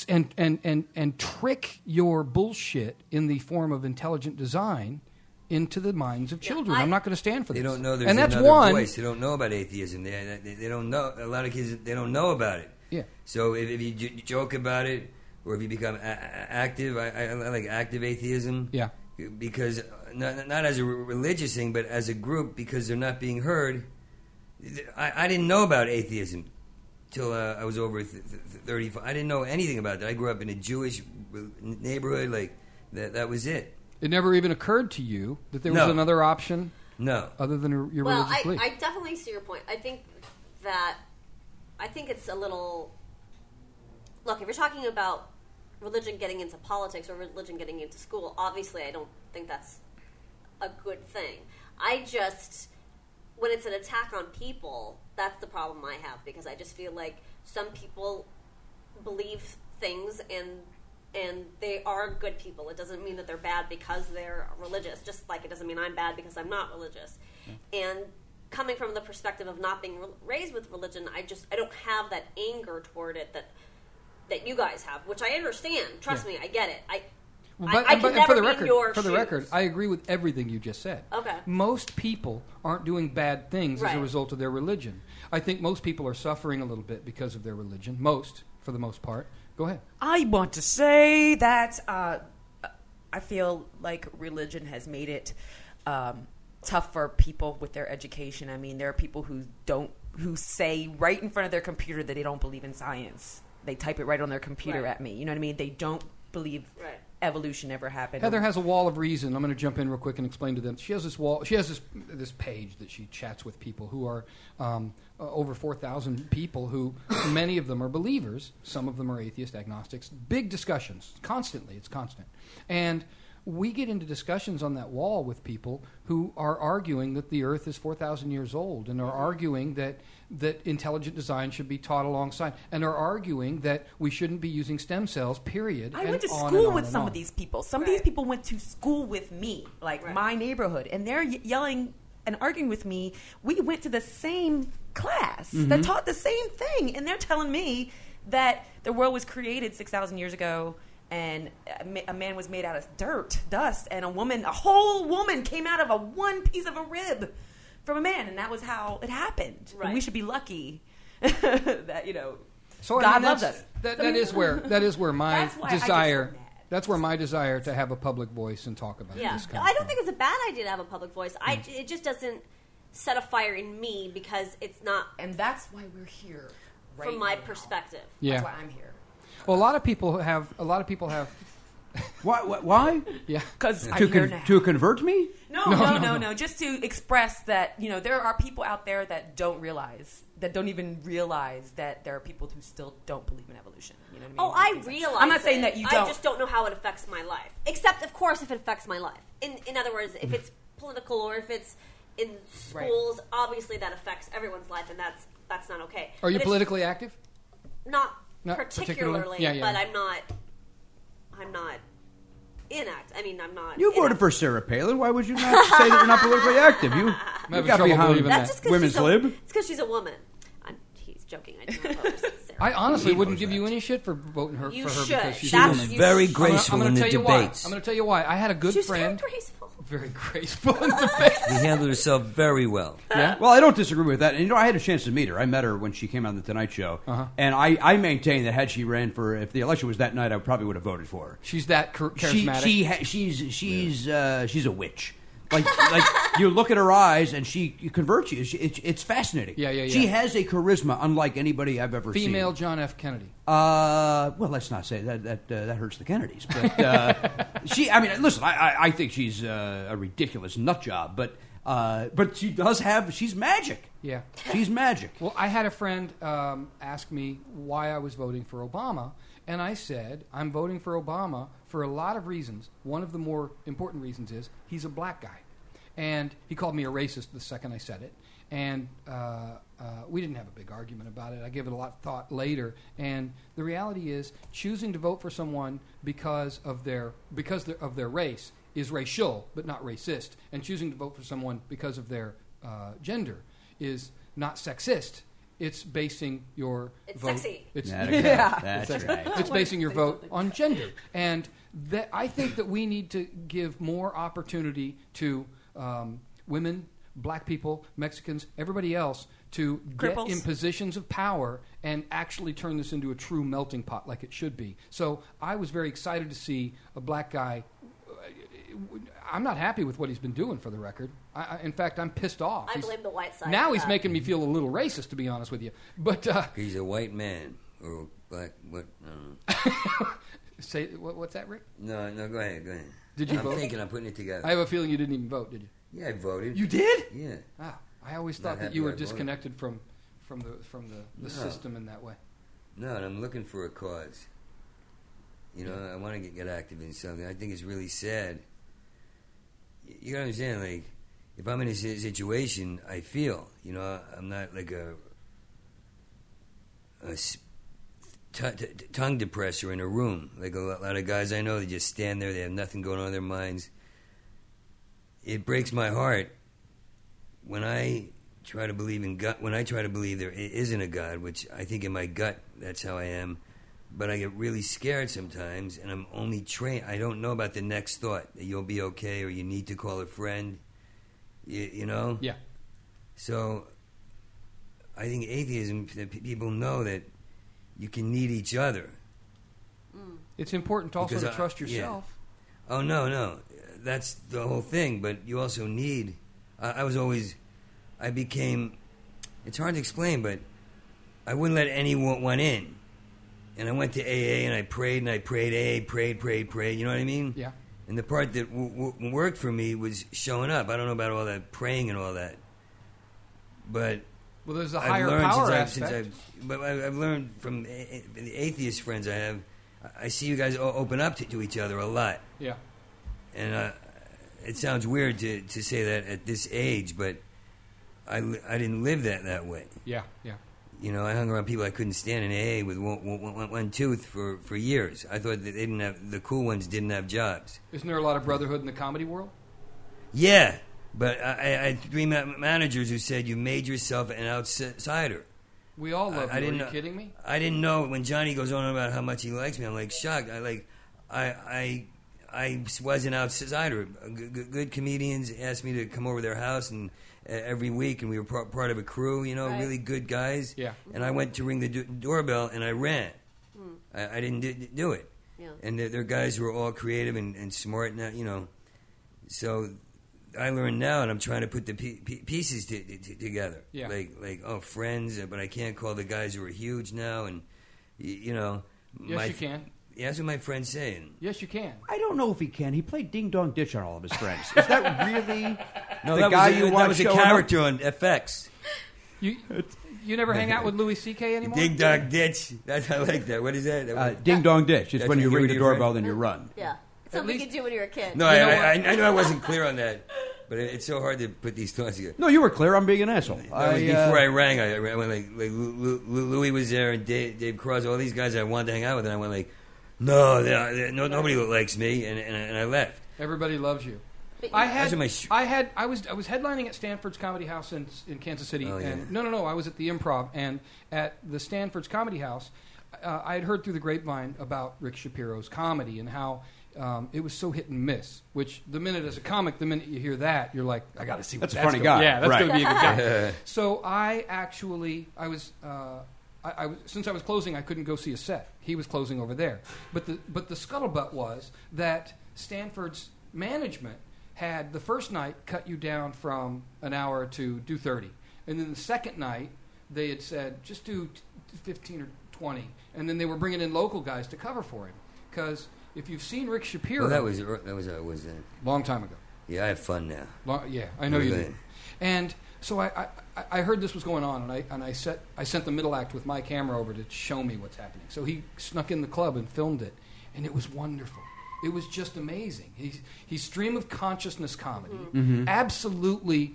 trick your bullshit in the form of intelligent design into the minds of children. I'm not going to stand for this. They don't know there's and that's another one. voice. They don't know about atheism. They don't know. A lot of kids, they don't know about it. Yeah. So if you joke about it, or if you become active, I like active atheism. Yeah. Because not as a religious thing, but as a group, because they're not being heard. I didn't know about atheism till I was over 35. I didn't know anything about that. I grew up in a Jewish neighborhood. Like that was it. It never even occurred to you that there was No. another option No. other than your Well, religious belief. I definitely see your point. I think it's a little. Look, if you're talking about religion getting into politics or religion getting into school, obviously I don't think that's a good thing. When it's an attack on people, that's the problem I have, because I just feel like some people believe things and they are good people. It doesn't mean that they're bad because they're religious, just like it doesn't mean I'm bad because I'm not religious. And coming from the perspective of not being raised with religion, I don't have that anger toward it that you guys have, which I understand. Trust me, I get it. I can never be in your for the shoes. record, I agree with everything you just said. Okay. Most people aren't doing bad things as a Right. result of their religion. I think most people are suffering a little bit because of their religion. Most, for the most part. Go ahead. I want to say that I feel like religion has made it tough for people with their education. I mean, there are people who who say right in front of their computer that they don't believe in science. They type it right on their computer Right. at me. You know what I mean? They don't believe Right. evolution ever happened. Heather has a wall of reason. I'm going to jump in real quick and explain to them. She has this wall. She has this page that she chats with people who are over 4,000 people who many of them are believers. Some of them are atheist, agnostics. Big discussions constantly. It's constant. And we get into discussions on that wall with people who are arguing that the Earth is 4,000 years old and are arguing that intelligent design should be taught alongside and are arguing that we shouldn't be using stem cells, period. I and went to on and school on with and some on. of these people. Some of Right. these people went to school with me, like Right. my neighborhood, and they're yelling and arguing with me. We went to the same class that taught the same thing, and they're telling me that the world was created 6,000 years ago, and a man was made out of dirt, dust, and a whole woman came out of one piece of a rib from a man, and that was how it happened. And we Right. should be lucky that, you know, So I God mean, loves that's- us. That is where my That's why I get so desire. mad. That's where my desire to have a public voice and talk about Yeah, this kind I of don't thing. think it's a bad idea to have a public voice. It just doesn't set a fire in me because it's not And that's why we're here. Right from my now. perspective. Yeah. That's why I'm here. Well, a lot of people have. Why? Yeah. Because I'm here now. To convert me? No. Just to express that, you know, there are people out there that don't even realize that there are people who still don't believe in evolution. You know what I mean? Oh, I realize. I'm not saying it. that you I don't. just don't know how it affects my life. Except, of course, if it affects my life. In other words, if it's political or if it's in schools, obviously that affects everyone's life, and that's not okay. Are you But it's politically active? Not Not particularly, particularly? Yeah. but I'm not inact. I mean, I'm not. You voted inact. for Sarah Palin. Why would you not say that you're not politically active? You having got trouble behind believing That's just because Women's she's Lib? It's because she's a woman. He's joking. I do not vote for Sarah. I honestly He wouldn't knows give you that. any shit for voting her You for her should. because she's She a That's- was woman. very I'm graceful in the tell you debates. why. I'm going to tell you why. I had a good She's friend. very graceful. Very graceful in debates. She handled herself very well. Yeah. Well, I don't disagree with that. And, you know, I had a chance to meet her. I met her when she came on The Tonight Show. And I maintain that had she ran for, if the election was that night, I probably would have voted for her. She's that charismatic. She's a witch. Like you look at her eyes and she converts you. It's fascinating. Yeah. She has a charisma unlike anybody I've ever Female seen. John F. Kennedy. Well, let's not say that hurts the Kennedys. But I mean, listen, I think she's a ridiculous nut job, but she does have. She's magic. Yeah. She's magic. Well, I had a friend ask me why I was voting for Obama, and I said, I'm voting for Obama for a lot of reasons. One of the more important reasons is he's a black guy. And he called me a racist the second I said it. And we didn't have a big argument about it. I gave it a lot of thought later. And the reality is, choosing to vote for someone because of their race is racial, but not racist. And choosing to vote for someone because of their gender is not sexist. It's basing your It's vote. sexy. It's, That's right. it's basing your vote on gender. And I think that we need to give more opportunity to women, black people, Mexicans, everybody else to get Cripples. in positions of power and actually turn this into a true melting pot like it should be. So I was very excited to see a black guy. I'm not happy with what he's been doing, for the record. In fact, I'm pissed off. I blame the white side. Now for he's that. making me feel a little racist, to be honest with you. But He's a white man or black. What? I don't know. say what's that, Rick? No, go ahead. Did you I'm vote? thinking. I'm putting it together. I have a feeling you didn't even vote, did you? Yeah, I voted. You did? Yeah. Ah, I always thought Not that you happy were I voted. disconnected from the No. system in that way. No, and I'm looking for a cause. You know, I want to get active in something. I think it's really sad. You gotta understand, like, if I'm in a situation, I feel, you know, I'm not like a tongue depressor in a room. Like a lot of guys I know, they just stand there, they have nothing going on in their minds. It breaks my heart when I try to believe in God, when I try to believe there isn't a God, which I think in my gut, that's how I am. But I get really scared sometimes, and I'm only trained. I don't know about the next thought, that you'll be okay or you need to call a friend, you know? Yeah. So I think atheism, that people know that you can need each other. It's important also Because to trust yourself. Yeah. Oh, no. That's the whole thing. But you also need... I became it's hard to explain, but I wouldn't let anyone in. And I went to AA and I prayed AA, prayed. You know what I mean? Yeah. And the part that worked for me was showing up. I don't know about all that praying and all that, but Well, there's a I've higher learned power since aspect. I've learned from the atheist friends I have. I see you guys open up to each other a lot, Yeah. and it sounds weird to say that at this age, but I didn't live that way. Yeah. Yeah. You know, I hung around people I couldn't stand in AA with one tooth for years. I thought that they didn't have, the cool ones didn't have jobs. Isn't there a lot of brotherhood in the comedy world? Yeah, but I had 3 managers who said you made yourself an outsider. We all love I you. Are didn't you know- kidding me? I didn't know when Johnny goes on about how much he likes me. I'm like shocked. I was an outsider. Good comedians asked me to come over their house and every week, and we were part of a crew. You know, Right. really good guys. Yeah. And I went to ring the doorbell, and I ran. I didn't do it. Yeah. And they're guys who are all creative and smart now. You know, so I learned now, and I'm trying to put the pieces together. Yeah. Like friends, but I can't call the guys who are huge now, and you know. Yes, you can. Yeah, that's what my friend's saying. Yes, you can. I don't know if he can. He played Ding Dong Ditch on all of his friends. Is that really No, the that guy was you that want was a showing up? character on FX. You never hang out with Louis C.K. anymore? Dig Dog Ditch. That's I like that. What is that? Ding Dong Ditch. It's That's when you when you ring were the your doorbell, friend? then you run. Yeah. It's something you least- could do when you were a kid. No, You know I know I wasn't clear on that, but it's so hard to put these thoughts together. No, you were clear. I'm being an asshole. That was before I rang. I went like Louis was there and Dave Cross, all these guys I wanted to hang out with, and I went like, no, nobody likes me, and I left. Everybody loves you. But I you- had, Those are I was headlining at Stanford's Comedy House in Kansas City, Oh, yeah. and no, I was at the Improv, and at the Stanford's Comedy House, I had heard through the grapevine about Rick Shapiro's comedy and how it was so hit and miss. Which the minute as a comic, the minute you hear that, you're like, I got to see what That's a funny gonna- guy. Yeah, that's Right. going to be a good guy. So I was. Since I was closing, I couldn't go see a set. He was closing over there. But the scuttlebutt was that Stanford's management had the first night cut you down from an hour to do 30. And then the second night, they had said, just do 15 or 20. And then they were bringing in local guys to cover for him. Because if you've seen Rick Shapiro... Well, that was long time ago. yeah. I have fun now. Yeah, I know you Really? did. And so I heard this was going on, and I sent the middle act with my camera over to show me what's happening. So he snuck in the club and filmed it, and it was wonderful. It was just amazing. He's stream of consciousness comedy. Absolutely,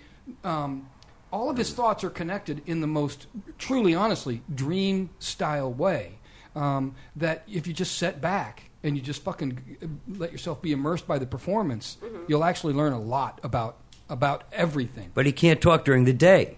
all of his thoughts are connected in the most truly, honestly, dream style way. That if you just sit back and you just fucking let yourself be immersed by the performance, you'll actually learn a lot about everything. But he can't talk during the day.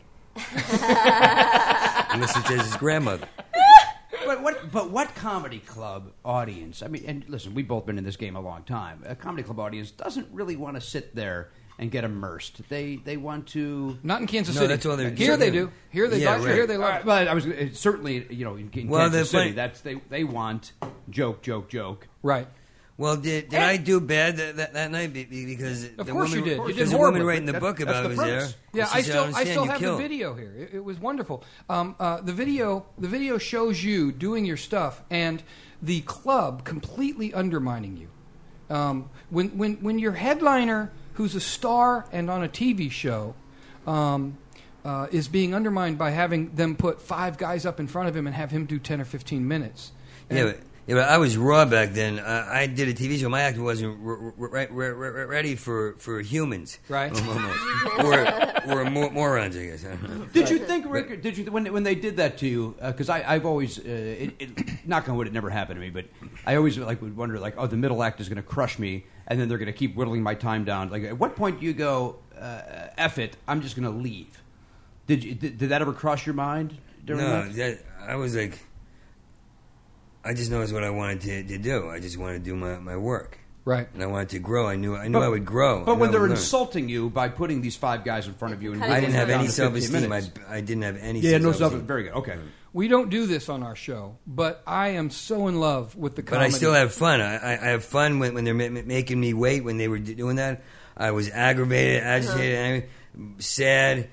Unless it says his grandmother. But what comedy club audience? I mean, and listen, we've both been in this game a long time. A comedy club audience doesn't really want to sit there and get immersed. They want to. Not in Kansas No, City. that's all they're Here they doing. do. Here they Yeah, like. right. Here they love. But I was certainly in Well, Kansas the City. funny- That's they want joke. Right. Well, did I do bad that night? Because Of the course woman, you did. You did because the horribly. woman writing the That- book that's about the it was there. premise. Yeah, She I said, still understand, you have the killed. video here. It was wonderful. The video shows you doing your stuff and the club completely undermining you. When your headliner, who's a star and on a TV show, is being undermined by having them put 5 guys up in front of him and have him do 10 or 15 minutes. And Yeah, but I was raw back then. I did a TV show. My acting wasn't ready for humans. Right. or morons, I guess. I don't know. Did you think, Rick? Did you when they did that to you? Because I've always, knock on wood, it never happened to me. But I always would wonder, oh, the middle act is going to crush me, and then they're going to keep whittling my time down. Like, at what point do you go, "F it, I'm just going to leave"? Did that ever cross your mind during that? I was like, I just know it's what I wanted to do. I just wanted to do my work. Right. And I wanted to grow. I knew I would grow. But I when knew I they're would learn. insulting you by putting these 5 guys in front of you, and I I didn't have down any to 15 self-esteem. minutes. I didn't have any Yeah, no self-esteem. self. Very good. Okay. We don't do this on our show, but I am so in love with the But comedy. I still have fun. I have fun when they're making me wait. When they were doing that, I was aggravated, agitated, angry, sad.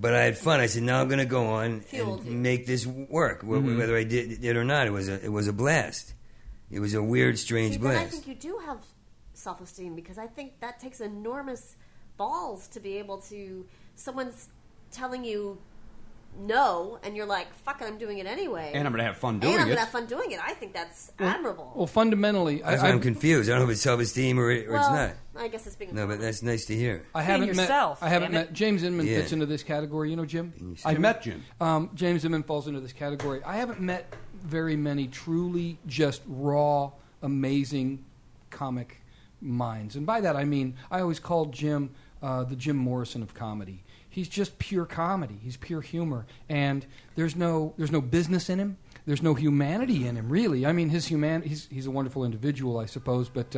But I had fun. I said, now I'm going to go on Fueled you. and make this work, whether I did or not. It was a blast. It was a weird, strange See, then I blast. think you do have self-esteem because I think that takes enormous balls to be able to. Someone's telling you no, and you're like, "Fuck it, I'm doing it anyway." And I'm going to have fun doing And I'm it. going to have fun doing it. I think that's admirable. Well, fundamentally, That's why I'm confused. I don't know if it's self-esteem or it's Well, not. I guess it's being. No, but that's nice to hear. I haven't yourself, met. I haven't damn it. met James Inman. Yeah. Fits into this category. You know Jim. I've met Jim. James Inman falls into this category. I haven't met very many truly just raw, amazing comic minds, and by that I mean I always called Jim the Jim Morrison of comedy. He's just pure comedy. He's pure humor, and there's no business in him. There's no humanity in him, really. I mean, he's a wonderful individual, I suppose, but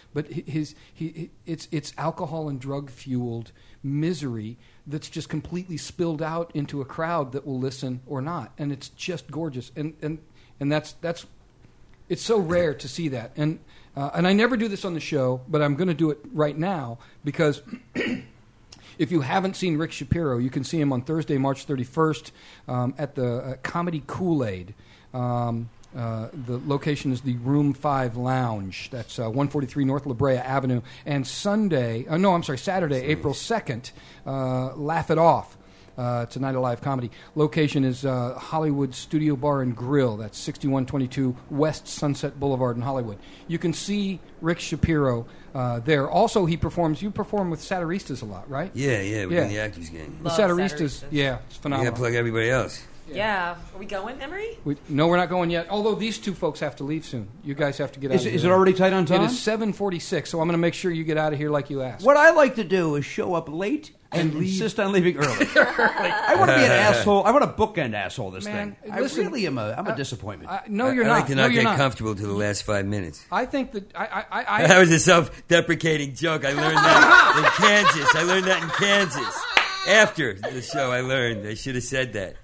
it's alcohol and drug fueled misery that's just completely spilled out into a crowd that will listen or not, and it's just gorgeous. And that's it's so rare to see that. And I never do this on the show, but I'm going to do it right now because. If you haven't seen Rick Shapiro, you can see him on Thursday, March 31st at the Comedy Kool-Aid. The location is the Room 5 Lounge. That's 143 North La Brea Avenue. And Saturday, April 2nd, Laugh It Off. It's a night of live comedy. Location is Hollywood Studio Bar and Grill. That's 6122 West Sunset Boulevard in Hollywood. You can see Rick Shapiro there. Also, you perform with Satiristas a lot, right? Yeah, we're Yeah. in the Actors Gang. The Love Satiristas, Satiristas. yeah, it's You phenomenal. got to plug everybody else. Yeah. Are we going, Emery? No, we're not going yet. Although these two folks have to leave soon. You guys have to get out of here. Is it already tight on time? It is 7:46, so I'm going to make sure you get out of here like you asked. What I like to do is show up late and insist on leaving early. I want to be an asshole. I want to bookend asshole this Man, thing. listen, I really am a disappointment. No, you're I not. like to No, not you're get not. comfortable to the last 5 minutes. I think that That was a self-deprecating joke. I learned that in Kansas. I learned that in Kansas. After the show, I learned. I should have said that.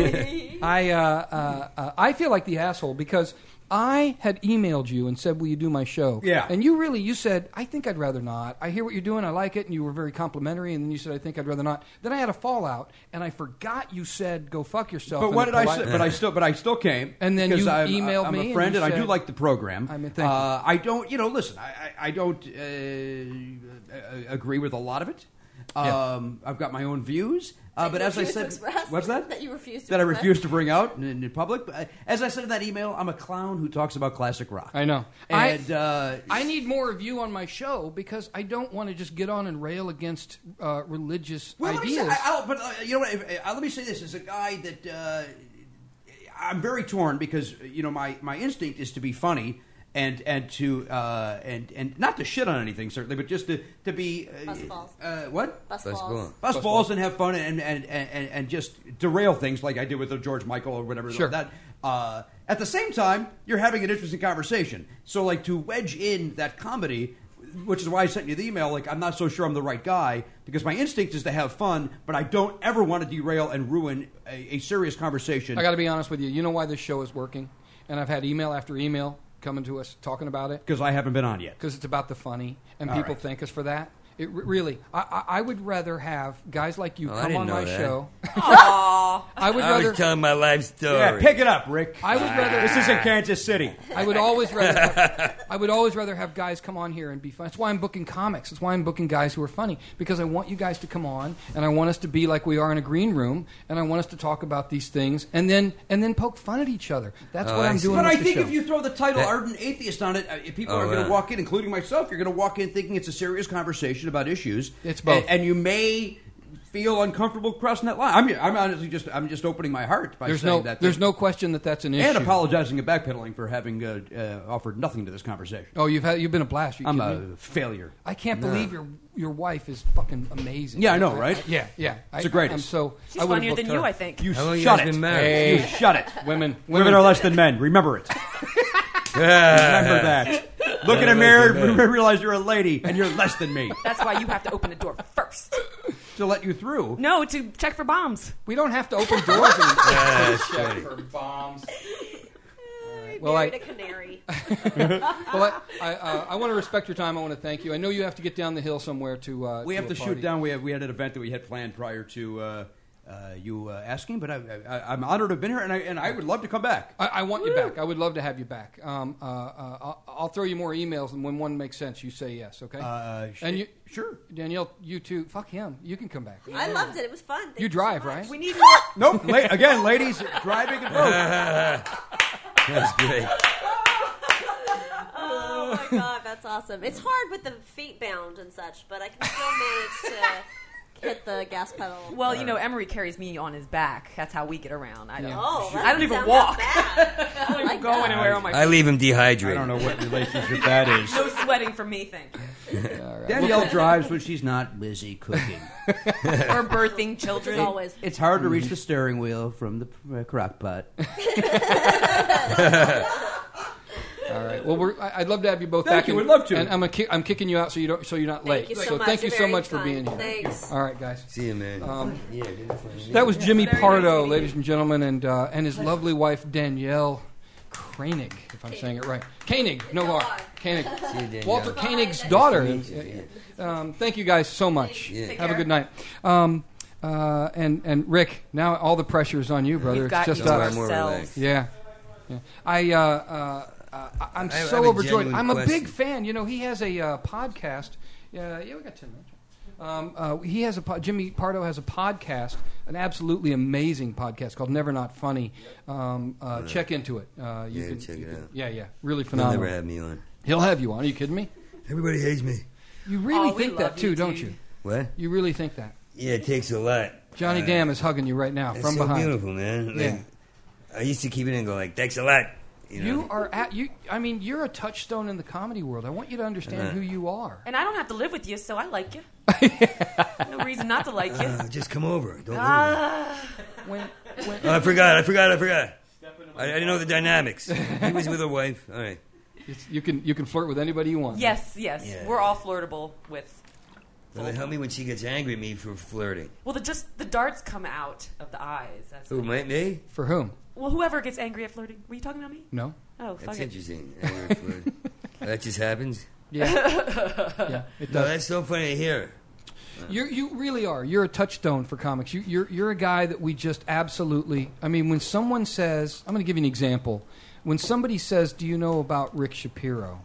I feel like the asshole because I had emailed you and said, will you do my show? Yeah. And you said, I think I'd rather not. I hear what you're doing. I like it. And you were very complimentary. And then you said, I think I'd rather not. Then I had a fallout and I forgot you said, go fuck yourself. But in what a did I polite- say? But I still came. And then because you I'm emailed I'm me a and friend, you and I do said- like the program. I mean, thank you. I don't. Listen. I don't agree with a lot of it. Yeah. I've got my own views. That But you as I refuse to said, express? what's that? That you refuse to That I express? refuse to bring out in public. But as I said in that email, I'm a clown who talks about classic rock. I know. And I need more of you on my show because I don't want to just get on and rail against religious Well, ideas. you know what? Let me say this: as a guy that I'm very torn because my instinct is to be funny and to and not to shit on anything certainly, but just to be Busballs. what Busballs. bust balls and have fun and just derail things like I did with the George Michael or whatever. Sure. That at the same time, you're having an interesting conversation. So like to wedge in that comedy. Which is why I sent you the email. Like, I'm not so sure I'm the right guy because my instinct is to have fun, but I don't ever want to derail and ruin a serious conversation. I got to be honest with you. You know why this show is working? And I've had email after email coming to us talking about it Because I haven't been on yet. because it's about the funny, and All people right. thank us for that. It really, I would rather have guys like you Well, I come didn't on know my that. show. Aw. I would I rather. was telling my life story. Yeah, pick it up, Rick. I would rather. This isn't Kansas City. I would always rather. I would always rather have guys come on here and be fun. That's why I'm booking comics. That's why I'm booking guys who are funny because I want you guys to come on and I want us to be like we are in a green room and I want us to talk about these things and then poke fun at each other. That's Oh, what I I'm see. doing. But with I the think show. if you throw the title That- Ardent Atheist on it, people Oh, are going to yeah. walk in, including myself, you're going to walk in thinking it's a serious conversation about issues. It's both. And you may feel uncomfortable crossing that line. I'm honestly just opening my heart by saying that. There's no question that that's an issue. And apologizing and backpedaling for having offered nothing to this conversation. Oh, you've been a blast. You I'm kidding me? a failure. I can't believe your wife is fucking amazing. Yeah, I know, right? Yeah. It's the greatest. I'm so. She's I would've funnier than booked you, her. I think. You How long you shut guys it. been married? You shut it. Women Women are less than men. Remember it. Remember that. Look in a mirror, realize you're a lady, and you're less than me. That's why you have to open the door first. To let you through. No, to check for bombs. We don't have to open doors and That's check funny. for bombs. Well, Well, married a canary. Well, I want to respect your time. I want to thank you. I know you have to get down the hill somewhere to. We have a to shoot party. down. We had an event that we had planned prior to you asking, but I'm honored to have been here, and I would love to come back. I want you back. I would love to have you back. I'll throw you more emails, and when one makes sense, you say yes, okay? And sure. Danielle, you too. Fuck him. You can come back. I loved it. It was fun. Thank You drive, so much. right? We need more. Nope. Again, ladies, driving and road. That's great. Oh my god, that's awesome. It's hard with the feet bound and such, but I can still manage to hit the gas pedal. Well, you know, Emery carries me on his back. That's how we get around. I don't. Oh, that I don't even sounds walk. Bad. I don't even go anywhere on my. I leave him dehydrated. I don't know what relationship that is. No sweating from me, thank you. Danielle drives when she's not busy cooking. Or birthing children. As always. It's hard to reach the steering wheel from the crock pot. All right. Well, I'd love to have you both Thank back. you. We'd love to. And I'm kicking you out so you're not late. Thank you so much. thank you You're so very much for kind. being here. Thanks. All right, guys. See you, man. That was Jimmy Very Pardo, nice meeting ladies you. and gentlemen, and his lovely wife Danielle Koenig, if I'm saying it right. Koenig, no R. Koenig. See you, Danielle. Walter Koenig's daughter. Nice to meet you. Thank you guys so much. Yeah. Take Have a care. good night. And Rick, now all the pressure is on you, brother. We've got it's you just to us. more ourselves. relaxed. Yeah. I'm I have so a overjoyed. genuine I'm a question. big fan. You know, he has a podcast. We got 10 minutes. He has Jimmy Pardo has a podcast, an absolutely amazing podcast called Never Not Funny. Check into it. You can check it out. Yeah, really He'll phenomenal. never have me on. He'll have you on. Are you kidding me? Everybody hates me. You really Oh, we think that love too, you, don't dude. you? What? You really think that? Yeah, it takes a lot. Johnny Dam is hugging you right now It's from so behind. beautiful, man. Yeah. Like, I used to keep it in and go like, thanks a lot. You know? You are at you. I mean, you're a touchstone in the comedy world. I want you to understand who you are. And I don't have to live with you, so I like you. No reason not to like you. Just come over. Don't leave me. When Oh, I forgot. I didn't know the dynamics. He was with a wife. All right. you can flirt with anybody you want. Yes. Yeah. We're all flirtable with. Well, help me when she gets angry at me for flirting. Well, the darts come out of the eyes. That's Who, me? For whom? Well, whoever gets angry at flirting. Were you talking about me? No. Oh, fuck That's it. interesting. Angry at flirting. That just happens? Yeah. Yeah. It No, does. that's so funny to hear. You really are. You're a touchstone for comics. You're a guy that we just absolutely. I mean, when someone says, I'm going to give you an example. When somebody says, "Do you know about Rick Shapiro?"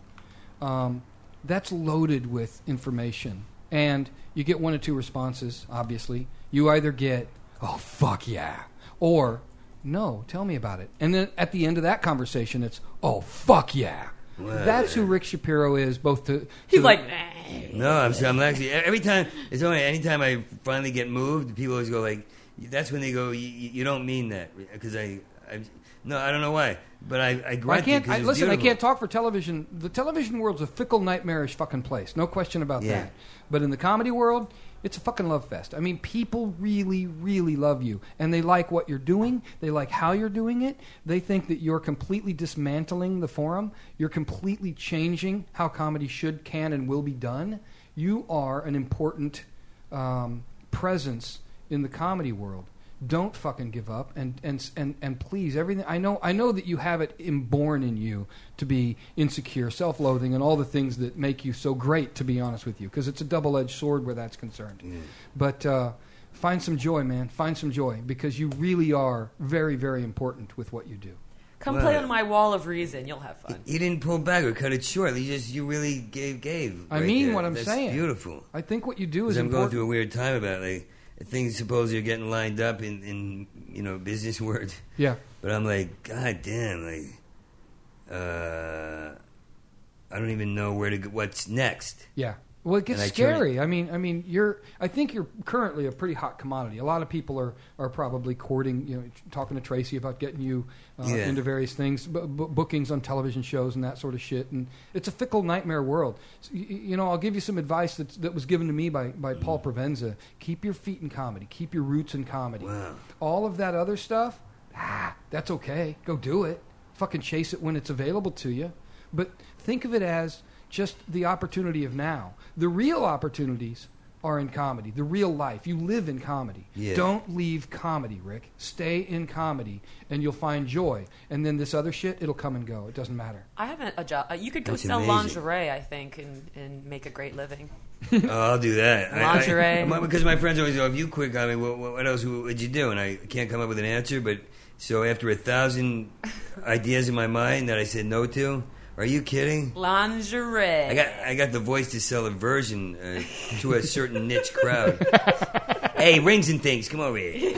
That's loaded with information, and you get one or two responses. Obviously, you either get, "Oh fuck yeah," or "No, tell me about it." And then at the end of that conversation, it's, "Oh fuck yeah." Wow. That's who Rick Shapiro is. Both to He's the- like, No, I'm actually every time. It's only anytime I finally get moved, people always go like, "That's when they go, you don't mean that," because no, I don't know why, but I grunt I can't. because it's Listen, I beautiful. can't talk for television. The television world's a fickle, nightmarish fucking place. No question about Yeah. that. But in the comedy world, it's a fucking love fest. I mean, people really, really love you, and they like what you're doing. They like how you're doing it. They think that you're completely dismantling the forum. You're completely changing how comedy should, can, and will be done. You are an important presence in the comedy world. Don't fucking give up, and please, everything. I know that you have it inborn in you to be insecure, self-loathing, and all the things that make you so great. To be honest with you, because it's a double-edged sword where that's concerned. Yeah. But find some joy, man. Find some joy, because you really are very, very important with what you do. come Well, play on my wall of reason. You'll have fun. He didn't pull back or cut it short. You really gave. I right mean there. what I'm That's saying. Beautiful. I think what you do Because is I'm going important. through a weird time about like things supposedly are getting lined up in business words. Yeah. But I'm like, God damn, I don't even know where to go, what's next. Yeah. Well, it gets And I turn scary. I mean, I think you're currently a pretty hot commodity. A lot of people are probably courting, talking to Tracy about getting you Yeah. into various things, bookings on television shows and that sort of shit. And it's a fickle nightmare world. So, I'll give you some advice that was given to me by Paul Provenza. Keep your feet in comedy. Keep your roots in comedy. Wow. All of that other stuff, that's okay. Go do it. Fucking chase it when it's available to you. But think of it as just the opportunity of now. The real opportunities are in comedy. The real life. You live in comedy. Yeah. Don't leave comedy, Rick. Stay in comedy, and you'll find joy. And then this other shit, it'll come and go. It doesn't matter. I have a job. You could go That's sell amazing. lingerie, I think, and make a great living. Oh, I'll do that. Lingerie. Because my friends always go, if you quit, I mean, what else would you do? And I can't come up with an answer. But so after 1,000 ideas in my mind that I said no to, are you kidding? Lingerie. I got the voice to sell a version to a certain niche crowd. Hey, rings and things, come over here.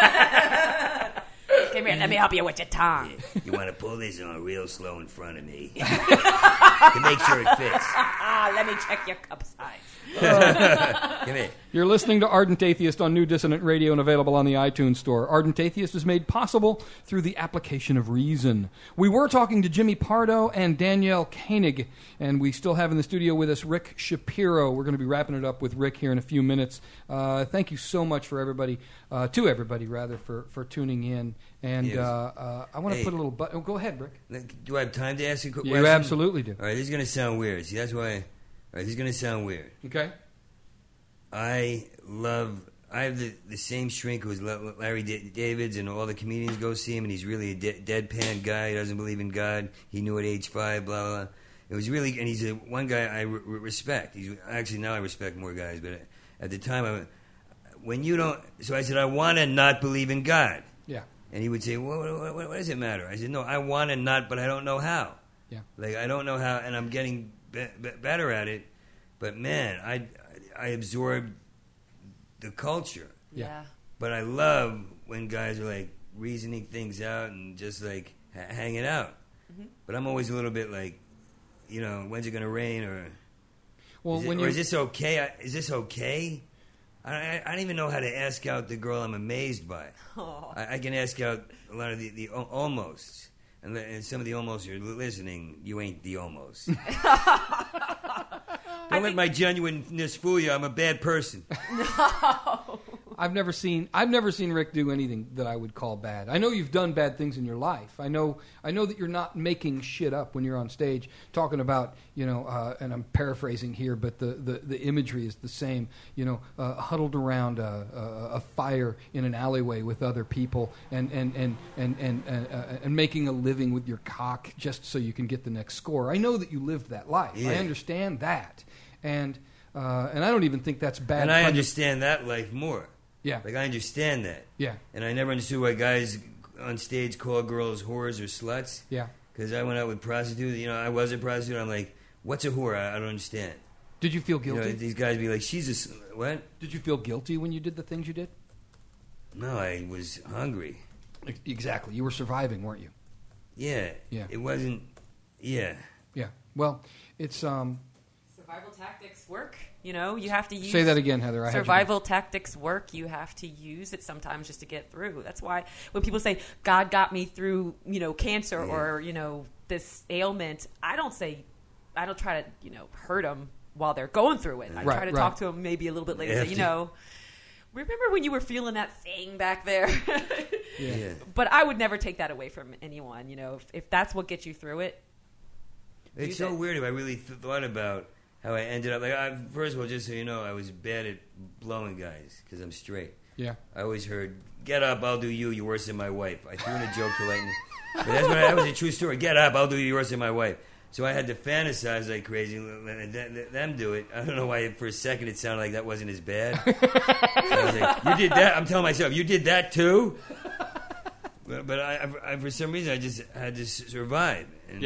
Come here, let me help you with your tongue. You want to pull this on real slow in front of me to make sure it fits. Let me check your cup size. Come here. You're listening to Ardent Atheist on New Dissonant Radio and available on the iTunes Store. Ardent Atheist is made possible through the application of reason. We were talking to Jimmy Pardo and Danielle Koenig, and we still have in the studio with us Rick Shapiro. We're going to be wrapping it up with Rick here in a few minutes. Thank you so much for everybody, for tuning in. And Yes. I want to put a little button. Oh, go ahead, Rick. Do I have time to ask you a quick You question? absolutely do. All right, this is going to sound weird. See, that's why... All right, this is going to sound weird. Okay. I have the same shrink who's Larry Davids, and all the comedians go see him, and he's really a deadpan guy. He doesn't believe in God. He knew at age 5, blah, blah, blah. It was really... And he's one guy I respect. Actually, now I respect more guys, but at the time, when you don't... So I said, I want to not believe in God. Yeah. And he would say, well, what does it matter? I said, no, I want to not, but I don't know how. Yeah. Like, I don't know how, and I'm getting better at it. But, man, I absorbed the culture. Yeah. But I love when guys are, like, reasoning things out and just, like, hanging out. Mm-hmm. But I'm always a little bit like, you know, when's it going to rain? Or, is this okay? Is this okay? I don't even know how to ask out the girl I'm amazed by. Oh. I can ask out a lot of the almosts. And some of the almost you're listening, you ain't the almost. Don't let my genuineness fool you. I'm a bad person. No. I've never seen Rick do anything that I would call bad. I know you've done bad things in your life. I know that you're not making shit up when you're on stage talking about, you know, and I'm paraphrasing here, but the imagery is the same. You know, huddled around a fire in an alleyway with other people and making a living with your cock just so you can get the next score. I know that you lived that life. Yeah. I understand that, and I don't even think that's bad. And I understand that life more. Yeah. Like, I understand that. Yeah. And I never understood why guys on stage call girls whores or sluts. Yeah. Because I went out with prostitutes. You know, I was a prostitute. I'm like, what's a whore? I don't understand. Did you feel guilty? You know, these guys be like, she's a... What? Did you feel guilty when you did the things you did? No, I was hungry. Exactly. You were surviving, weren't you? Yeah. Yeah. It wasn't... Yeah. Yeah. Well, it's... Survival tactics work. You know, you have to use... Say that again, Heather. Survival tactics work. You have to use it sometimes just to get through. That's why when people say, God got me through, you know, cancer or, you know, this ailment, I don't try to, you know, hurt them while they're going through it. I try to talk to them maybe a little bit later and say, you know, remember when you were feeling that thing back there? Yeah. But I would never take that away from anyone. You know, if that's what gets you through it. It's so weird if I really thought about how I ended up. Like, first of all, just so you know, I was bad at blowing guys because I'm straight. Yeah. I always heard, get up, I'll do you, you're worse than my wife. I threw in a joke to lighten it. But that was a true story. Get up, I'll do you, you're worse than my wife. So I had to fantasize like crazy and let them do it. I don't know why for a second it sounded like that wasn't as bad. So I was like, you did that? I'm telling myself, you did that too? But I for some reason, I just had to survive.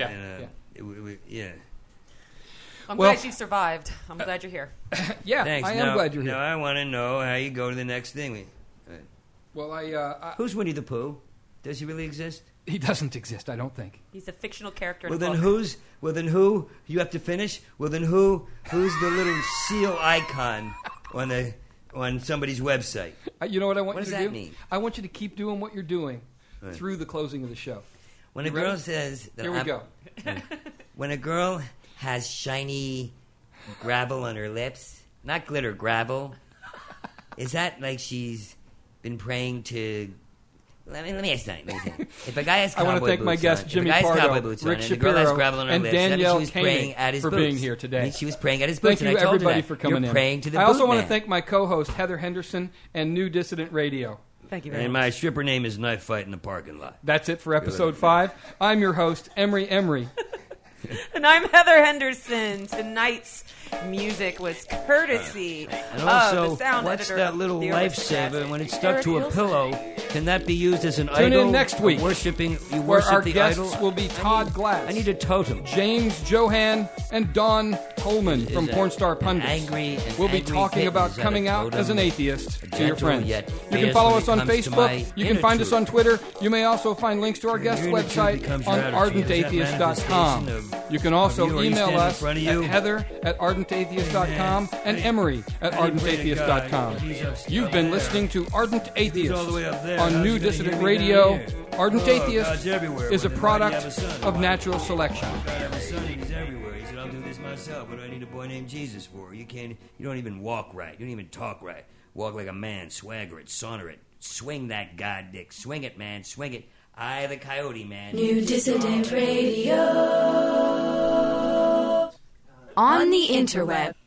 I'm glad you survived. I'm glad you're here. Yeah, thanks. I am glad you're here. Now I want to know how you go to the next thing. Well, Who's Winnie the Pooh? Does he really exist? He doesn't exist, I don't think. He's a fictional character. Well, then who? You have to finish. Well, then who's the little seal icon on somebody's website? You know what I want What you does to do? that mean? I want you to keep doing what you're doing through the closing of the show. When You a girl ready? says that Here we go. When a girl has shiny gravel on her lips, not glitter, gravel, is that like she's been praying to... Let me ask that. If a guy has I want to cowboy thank my boots guest, on, Jimmy if a guy has Pardo, cowboy boots Rick on, and the girl has Shapiro, gravel on her and lips, that means Danielle she was praying Koenig at his for boots. being here today. She was praying at his boots, Thank you, and I told everybody, her that. for coming You're in. praying to the I also boot want to man. thank my co-host, Heather Henderson, and New Dissident Radio. Thank you very And much. my stripper name is Knife Fight in the Parking Lot. That's it for episode 5. I'm your host, Emery Emery. And I'm Heather Henderson. Tonight's music was courtesy And of also, the sound what's editor that of little the lifesaver when it's stuck Eric to a Hilson. pillow? Can that be used as an Tune idol? in next week, Worshipping, you where worship our the guests idol? will be Todd Glass. I need a totem. James Johan and Don Coleman from Is Pornstar an Pundits. angry We'll be kitten. talking about Is that coming a out totem? as an atheist A to your gentle friends. yet You can fierce follow when us it on comes to Facebook. my You can inner find us truth. on Twitter. You may also find links to our guest Your inner truth website becomes on your attitude. Is that ardentatheist.com. manifestation You can also of you? Are you email standing in us front of at you? heather@ardentatheist.com and Emery@ardentatheist.com. You've been listening to Ardent Atheist all the way up there. on How's New he gonna Dissident hear me Radio. down here? Ardent Oh, Atheist God's everywhere. is a Why do you have product a son? of Why? natural selection. God have a son, he's everywhere. He said, I'll do this myself. What do I need a boy named Jesus for? You don't even walk right. You don't even talk right. Walk like a man, swagger it, saunter it. Swing that god dick. Swing it, man, swing it. I, the coyote man. New Dissident Radio. On the interweb.